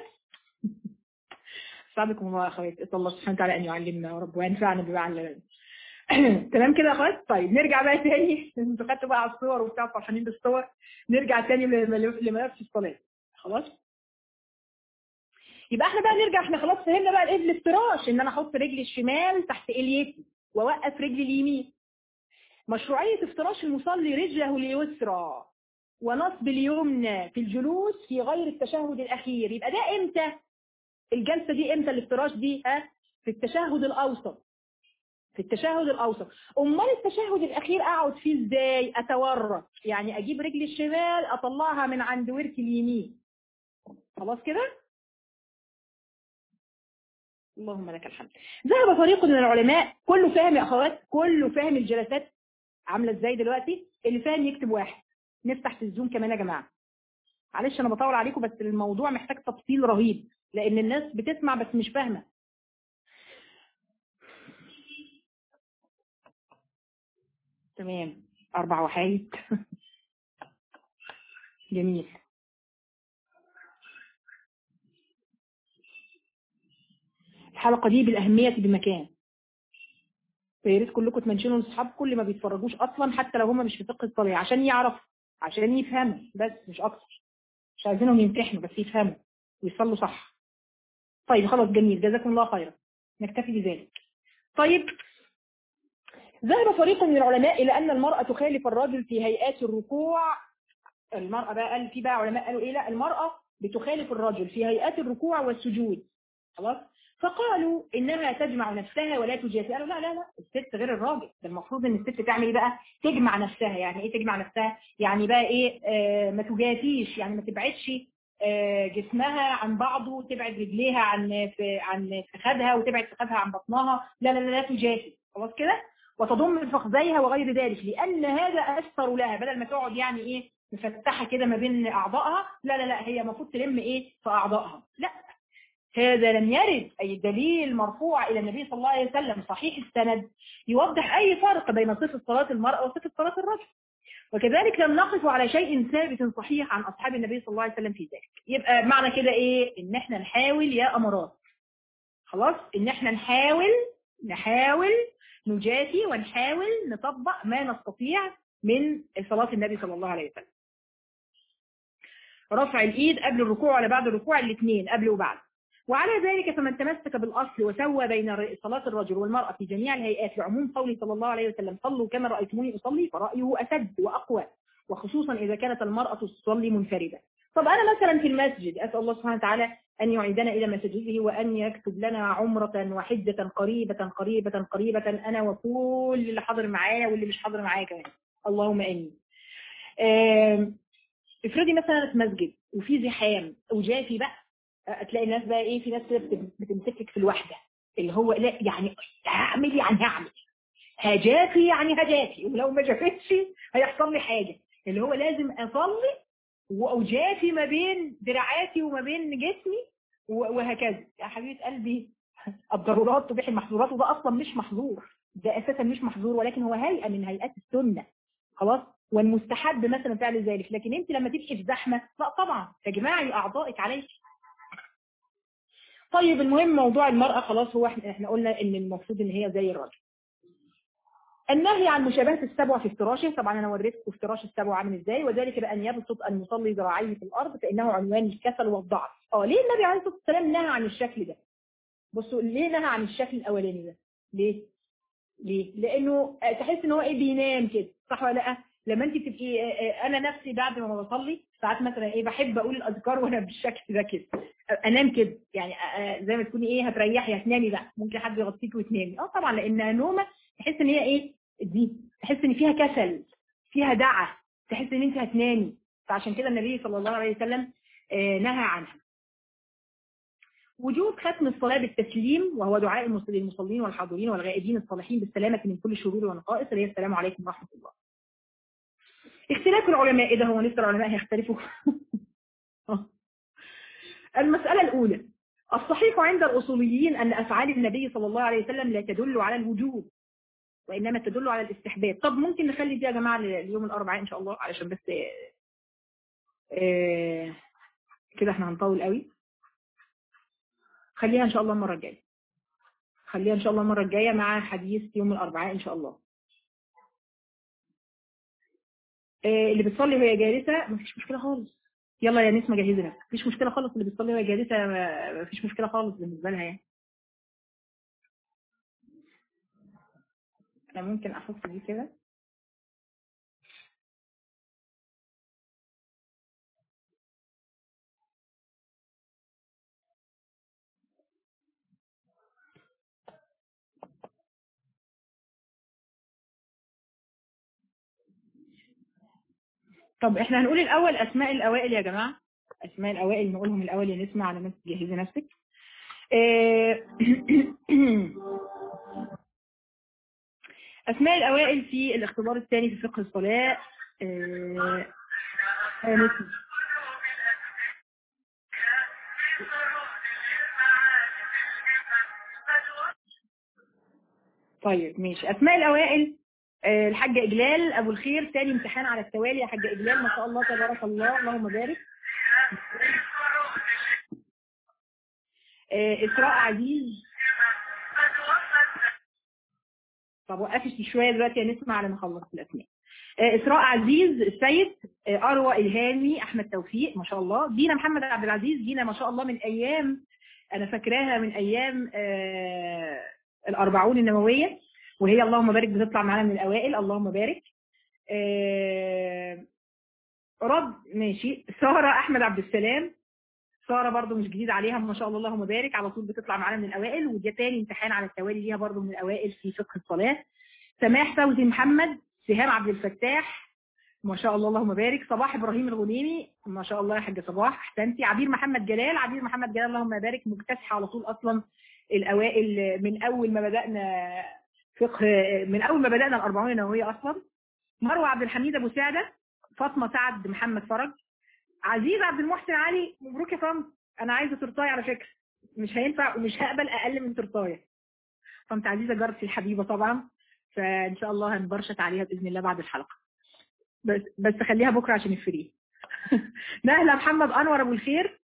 سابقكم الله يا اخواتي، اسال الله سبحانه وتعالى ان يعلمنا يا رب وينفعنا بما علمنا. تمام كده يا اخوات. طيب نرجع بقى تاني. انتوا خدتوا بقى على الصور وبتاع فرحانين بالصور. نرجع تاني لملف الصلاه. خلاص يبقى احنا بقى نرجع. احنا خلاص فهمنا بقى الايه الافتراش، ان انا احط رجلي الشمال تحت اليتي واوقف رجلي اليمين. مشروعيه افتراش المصلي رجله اليسرى ونصب اليمنى في الجلوس في غير التشهد الاخير. يبقى ده امتى الجلسه دي؟ امتى الافتراش دي؟ في التشهد الاوسط. في التشهد الاوسط. امال التشهد الاخير اقعد فيه ازاي؟ اتورط، يعني اجيب رجلي الشمال اطلعها من عند وركي اليمين. خلاص كده. اللهم لك الحمد. ذهب فريق من العلماء، كله فاهم يا اخوات، كله فاهم الجلسات عامله ازاي دلوقتي. اللي فاهم يكتب واحد. نفتح في الزوم كمان يا جماعه. معلش انا بطول عليكم، بس الموضوع محتاج تفصيل رهيب لان الناس بتسمع بس مش فاهمه. تمام. 4 وحايد. جميل. الحلقه دي بالاهميه بمكان. فيا ريت كلكم تمنشنوا لاصحابكم اللي ما بيتفرجوش اصلا، حتى لو هم مش في فقه الصلاه، عشان يعرفوا، عشان يفهموا، بس مش اكتر. مش عايزينهم يمتحنوا، بس يفهموا ويصلوا صح. طيب خلاص جميل، جزاكم الله خيرا. نكتفي بذلك. طيب ذهب فريق من العلماء الى ان المراه تخالف الرجل في هيئات الركوع. المراه بقى قال في بقى علماء قالوا ايه؟ لا المراه بتخالف الرجل في هيئات الركوع والسجود. خلاص. فقالوا انها تجمع نفسها ولا تجافي. قالوا لا لا لا، الست غير الراجل. ده المفروض ان الست تعمل ايه بقى؟ تجمع نفسها. يعني ايه تجمع نفسها؟ يعني بقى ايه؟ ما تجافيش، يعني ما تبعدش جسمها عن بعضه، تبعد رجليها عن فخذها، وتبعد فخذها عن بطنها. لا لا لا, لا تجافي. خلاص كده. وتضم فخذيها وغير ذلك، لان هذا اثر لها. بدل ما تقعد يعني ايه مفتحه كده ما بين اعضائها، لا لا لا، هي المفروض تلم ايه في اعضائها. لا، هذا لم يرد أي دليل مرفوع إلى النبي صلى الله عليه وسلم صحيح السند يوضح أي فرق بين صفة صلاة المرأة وصفة صلاة الرجل. وكذلك لم نقف على شيء ثابت صحيح عن أصحاب النبي صلى الله عليه وسلم في ذلك. يبقى معنى كده إيه؟ إن إحنا نحاول يا أمارات. خلاص، إن إحنا نحاول نجاتي ونحاول نطبق ما نستطيع من صلاة النبي صلى الله عليه وسلم. رفع الإيد قبل الركوع ولا بعد الركوع؟ الاثنين، قبل وبعد. وعلى ذلك فمن تمسك بالأصل وسوى بين صلاة الرجل والمرأة في جميع الهيئات لعموم قوله صلى الله عليه وسلم صلوا كما رأيتموني أصلي، فرأيه أسد وأقوى، وخصوصا إذا كانت المرأة تصلي منفردة. طب أنا مثلا في المسجد أسأل الله سبحانه وتعالى أن يعيدنا إلى مسجده وأن يكتب لنا عمرة وحجة قريبة أنا وكل اللي حاضر معايا واللي مش حاضر معايا كمان، اللهم آمين. افرضي مثلا في مسجد وفي زحام وجافي بقى، تلاقي الناس بقى ايه، في ناس بتمسكك في الوحده، اللي هو لا يعني هعمل يعني هعمل، هجافي يعني هجافي، ولو ما جافتش هيحصل لي حاجه، اللي هو لازم اصلي واجافي ما بين دراعاتي وما بين جسمي وهكذا. يا حبيبه قلبي، الضرورات تبيح المحظورات، وده اصلا مش محظور، ده اساسا مش محظور، ولكن هو هيئه من هيئات السنه. خلاص. والمستحب مثلا فعل ذلك. لكن انت لما تبقي في زحمه، لا طبعا تجمعي اعضائك عليك. طيب المهم موضوع المراه خلاص، هو احنا قلنا ان المفروض ان هي زي الراجل. النهي عن مشابهه السبع في افتراشه، طبعا انا وريتكم افتراش السبع عامل ازاي، وذلك بان يبسط المصلي ذراعيه في الارض فانه عنوان الكسل والضعف. ليه النبي عليه الصلاه والسلام نهى عن الشكل ده؟ بصوا ليه نهى عن الشكل الاولاني ده؟ ليه؟ لانه تحس ان هو ايه بينام كده، صح ولا لا؟ لما انت تبقي انا نفسي بعد ما بصلي ساعات مثلا ايه بحب اقول الاذكار وانا بالشكل ده كده، انام كده يعني زي ما تكوني ايه هتريحي هتنامي بقى، ممكن حد يغطيكي وتنامي. طبعا لان نومه تحس ان هي ايه دي، تحس ان فيها كسل، فيها دعه، تحس ان انت هتنامي. فعشان كده النبي صلى الله عليه وسلم نهى عنها. وجوب ختم الصلاة بالتسليم، وهو دعاء المصلين والحاضرين والغائبين الصالحين بالسلامة من كل شرور ونقائص، اللي هي السلام عليكم ورحمة الله. اختلاف العلماء، إيه ده؟ هو لسه العلماء هيختلفوا؟ المسألة الأولى، الصحيح عند الأصوليين أن أفعال النبي صلى الله عليه وسلم لا تدل على الوجوب، وإنما تدل على الاستحباب. طب ممكن نخلي دي يا جماعة اليوم الأربعاء إن شاء الله، علشان بس كده احنا هنطول قوي. خليها إن شاء الله المرة الجاية، خليها إن شاء الله المرة الجاية مع حديث يوم الأربعاء إن شاء الله. اللي بتصلي وهي جالسة مفيش مشكلة خالص. يلا يا نسمة جهزي نفسك، مفيش مشكلة خالص. اللي بتصلي وهي جالسة مفيش مشكلة خالص بالنسبة لها يعني. أنا ممكن أحط دي كده. طب احنا هنقول الأول أسماء الأوائل يا جماعة، أسماء الأوائل نقولهم الأول يا نسمة على ما تجهزي نفسك. أسماء الأوائل في الاختبار الثاني في فقه الصلاة. نسمة. طيب ماشي. أسماء الأوائل الحاجة إجلال أبو الخير، ثاني امتحان على التوالي يا حاجة إجلال، ما شاء الله تبارك الله اللهم بارك. إسراء عزيز. طب وقفي شوية دلوقتي يا نسمة على ما أخلص الأسماء. إسراء عزيز السيد، أروى إلهامي، أحمد توفيق ما شاء الله، دينا محمد عبد العزيز. دينا ما شاء الله من أيام، أنا فاكراها من أيام الأربعون النووية، وهي اللهم بارك بتطلع معانا من الأوائل، اللهم بارك. رد ماشي. سارة أحمد عبد السلام، سارة برضو مش جديد عليها ما شاء الله اللهم بارك، على طول بتطلع معانا من الأوائل، ودي تاني امتحان على التوالي ليها برضو من الأوائل في فقه الصلاة. سماح فوزي محمد، سهام عبد الفتاح ما شاء الله اللهم بارك، صباح إبراهيم الغنيمي ما شاء الله يا حاجة صباح أحسنتي، عبير محمد جلال، عبير محمد جلال اللهم بارك مكتسحة على طول أصلا الأوائل من أول ما بدأنا فقه، من أول ما بدأنا الأربعون النووية أصلا. مروة عبد الحميد أبو سعدة، فاطمة سعد محمد فرج، عزيز عبد المحسن علي. مبروك يا فندم، انا عايزه تورتايه على فكره، مش هينفع ومش هقبل اقل من تورتايه. فانت عزيزه جارتي الحبيبه طبعا، فان شاء الله هنبرشت عليها باذن الله بعد الحلقه، بس خليها بكره عشان الفري. نهله محمد انور ابو الخير،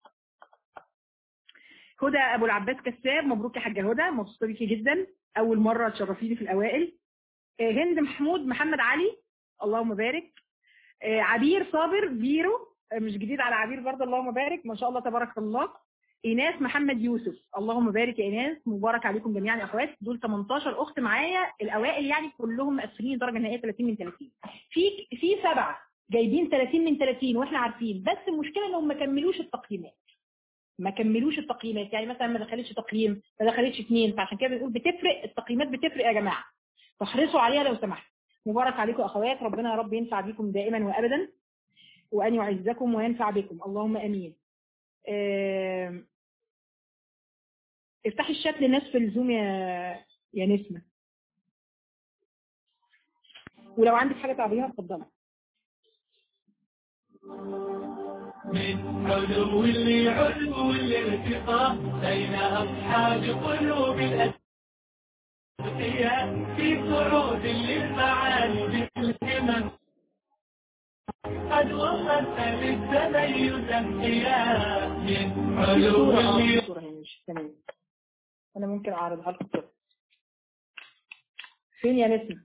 هدى ابو العباس كساب، مبروك يا حاجه هدى، مبسوطه بيكي جدا، اول مره تشرفيني في الاوائل. هند محمود محمد علي اللهم بارك. عبير صابر بيرو، مش جديد على عبير برضه اللهم بارك ما شاء الله تبارك الله. ايناس محمد يوسف اللهم بارك يا ايناس، مبارك عليكم جميعا يا اخوات. دول 18 اخت معايا الاوائل يعني كلهم مقفلين درجه نهائيه 30 من 30. في 7 جايبين 30 من 30 واحنا عارفين، بس المشكله انهم ما كملوش التقييمات، ما كملوش التقييمات، يعني مثلا ما دخلتش تقييم، ما دخلتش 2، فعشان كده بنقول بتفرق التقييمات، بتفرق يا جماعه، فاحرصوا عليها لو سمحتوا. مبارك عليكم اخوات، ربنا يا رب ينفع بكم دائما وابدا، وان يعزكم وينفع بكم اللهم امين. افتحي الشات للناس في الزوم يا نسمة، ولو عندك حاجة تعرضيها اتفضلي. من علو اللي علو الارتقاء بين أصحاب قلوب الأتقياء في صعود للمعالي بالهمم، قد وصلت للتميز انقياء من علو اللي. تمام، انا ممكن اعرضها لكم كده. فين يا نسمة؟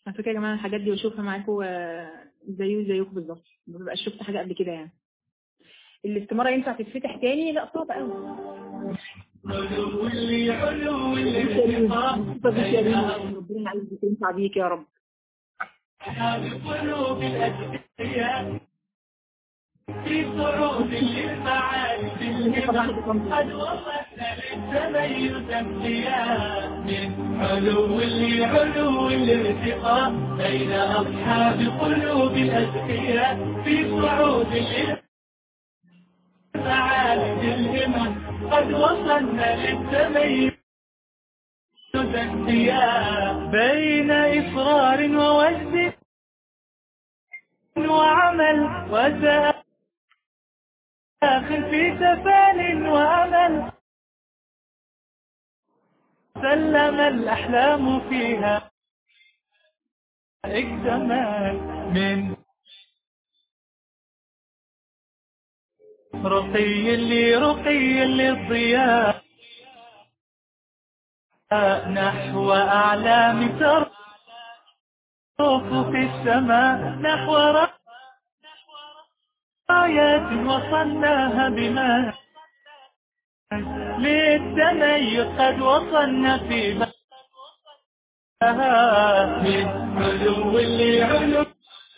على فكرة يا جماعة الحاجات دي بشوفها معاكم زيكم بالظبط، ما ببقاش شفت حاجة قبل كده يعني. الاستمارة ينفع تتفتح تاني؟ لا صعب قوي. علو اللي علو اللي ربنا عايز تنفع بيك يا رب. قلوب الأذكياء في صعود للمعارف الهمم قد وصلنا للتميز انبياء من علو اللي علو الارتقاء بين أصحاب قلوب الأذكياء في صعود للمعارف الهمم قد وصلنا للتميز انبياء بين إصرار ووجد وعمل وسائل في تفان وأمل سلم الأحلام فيها اكتمل من رقي للضياء نحو أعلام ترف في السماء نحو رايات وصلناها بما للتميز قد وصلنا في بها من علو لعلو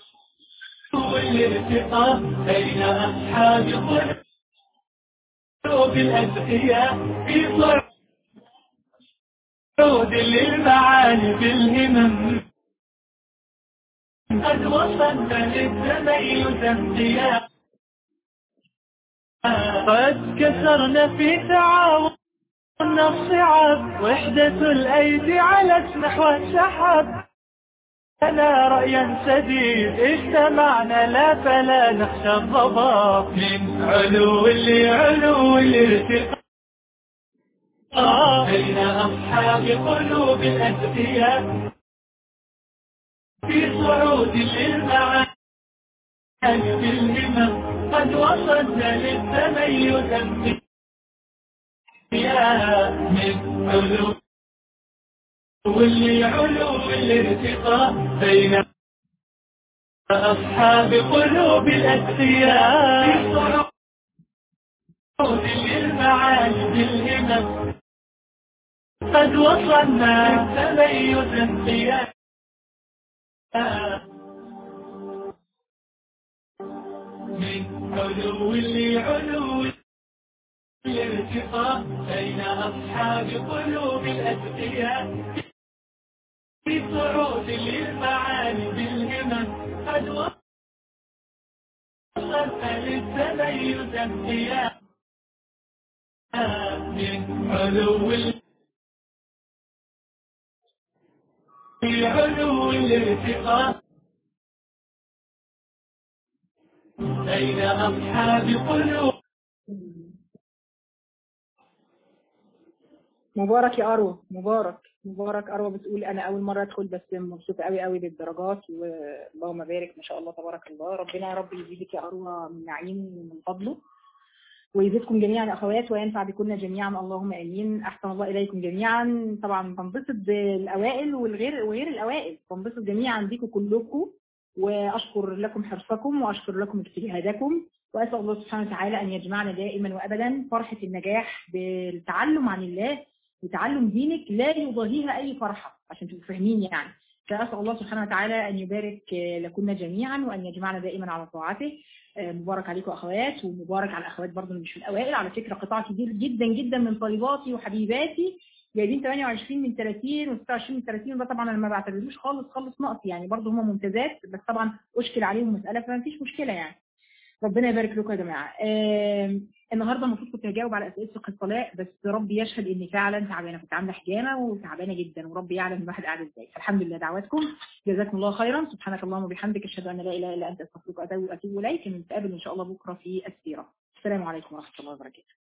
والارتقاء بين أصحاب قلوب الأذكياء في صعود للمعالي بالهمم قد وصلنا للتميز انبياء قد كسرنا في تعاون الصعاب وحدة الأيدي علت نحو السحاب أنا رأيا سديد اجتمعنا لا فلا نخشى الضباب من علو الارتقاء بين أصحاب قلوب الأذكياء في صعود للمعاني بالهمم قد وصلنا للتميز من علو الارتقاء بين أصحاب قلوب الأذكياء في صعود للمعاني بالهمم قد وصلنا للتميز انبياء من علو الارتقاء بين أصحاب قلوب الأذكياء في صعود للمعالي بالهمم قد وصلنا للتميز انبياء من علو الارتقاء بين أصحاب قلوب. مبارك يا أروى، مبارك أروى بتقول أنا أول مرة أدخل بس مبسوطة قوي بالدرجات واللهم بارك ما شاء الله تبارك الله. ربنا يا رب يزيدك يا أروى من نعيمه ومن فضله ويزيدكم جميعا أخوات وينفع بكم جميعا اللهم آمين. أحسن الله إليكم جميعا. طبعا بنبسط بالأوائل وغير الأوائل، بنبسط جميعا بيكم كلكم وأشكر لكم حرصكم وأشكر لكم اجتهادكم وأسأل الله سبحانه وتعالى أن يجمعنا دائما وأبدا فرحة النجاح بالتعلم عن الله وتعلم دينك لا يضاهيها أي فرحة عشان تبقوا فاهمين يعني. فأسأل الله سبحانه وتعالى أن يبارك لكم جميعا وأن يجمعنا دائما على طاعته. مبارك عليكم أخوات ومبارك على الأخوات برضو اللي مش في الأوائل. على فكرة قطاع كبير جدا جدا من طالباتي وحبيباتي جايبين 28 من 30 و26 من 30 وده طبعا انا ما بعتبروش خالص نقص يعني، برضو هم ممتازات بس طبعا أشكل عليهم مسألة فما فيش مشكلة يعني. ربنا يبارك لكم يا جماعة. النهارده المفروض كنت هجاوب على اسئله فقه الطلاق بس ربي يشهد اني فعلا تعبانه، كنت عامله حجامه وتعبانه جدا وربي يعلم الواحد قاعد ازاي. فالحمد لله دعواتكم، جزاكم الله خيرا. سبحانك اللهم وبحمدك اشهد ان لا اله الا انت استغفرك واتوب اليك. نتقابل ان شاء الله بكره في السيره. السلام عليكم ورحمه الله وبركاته.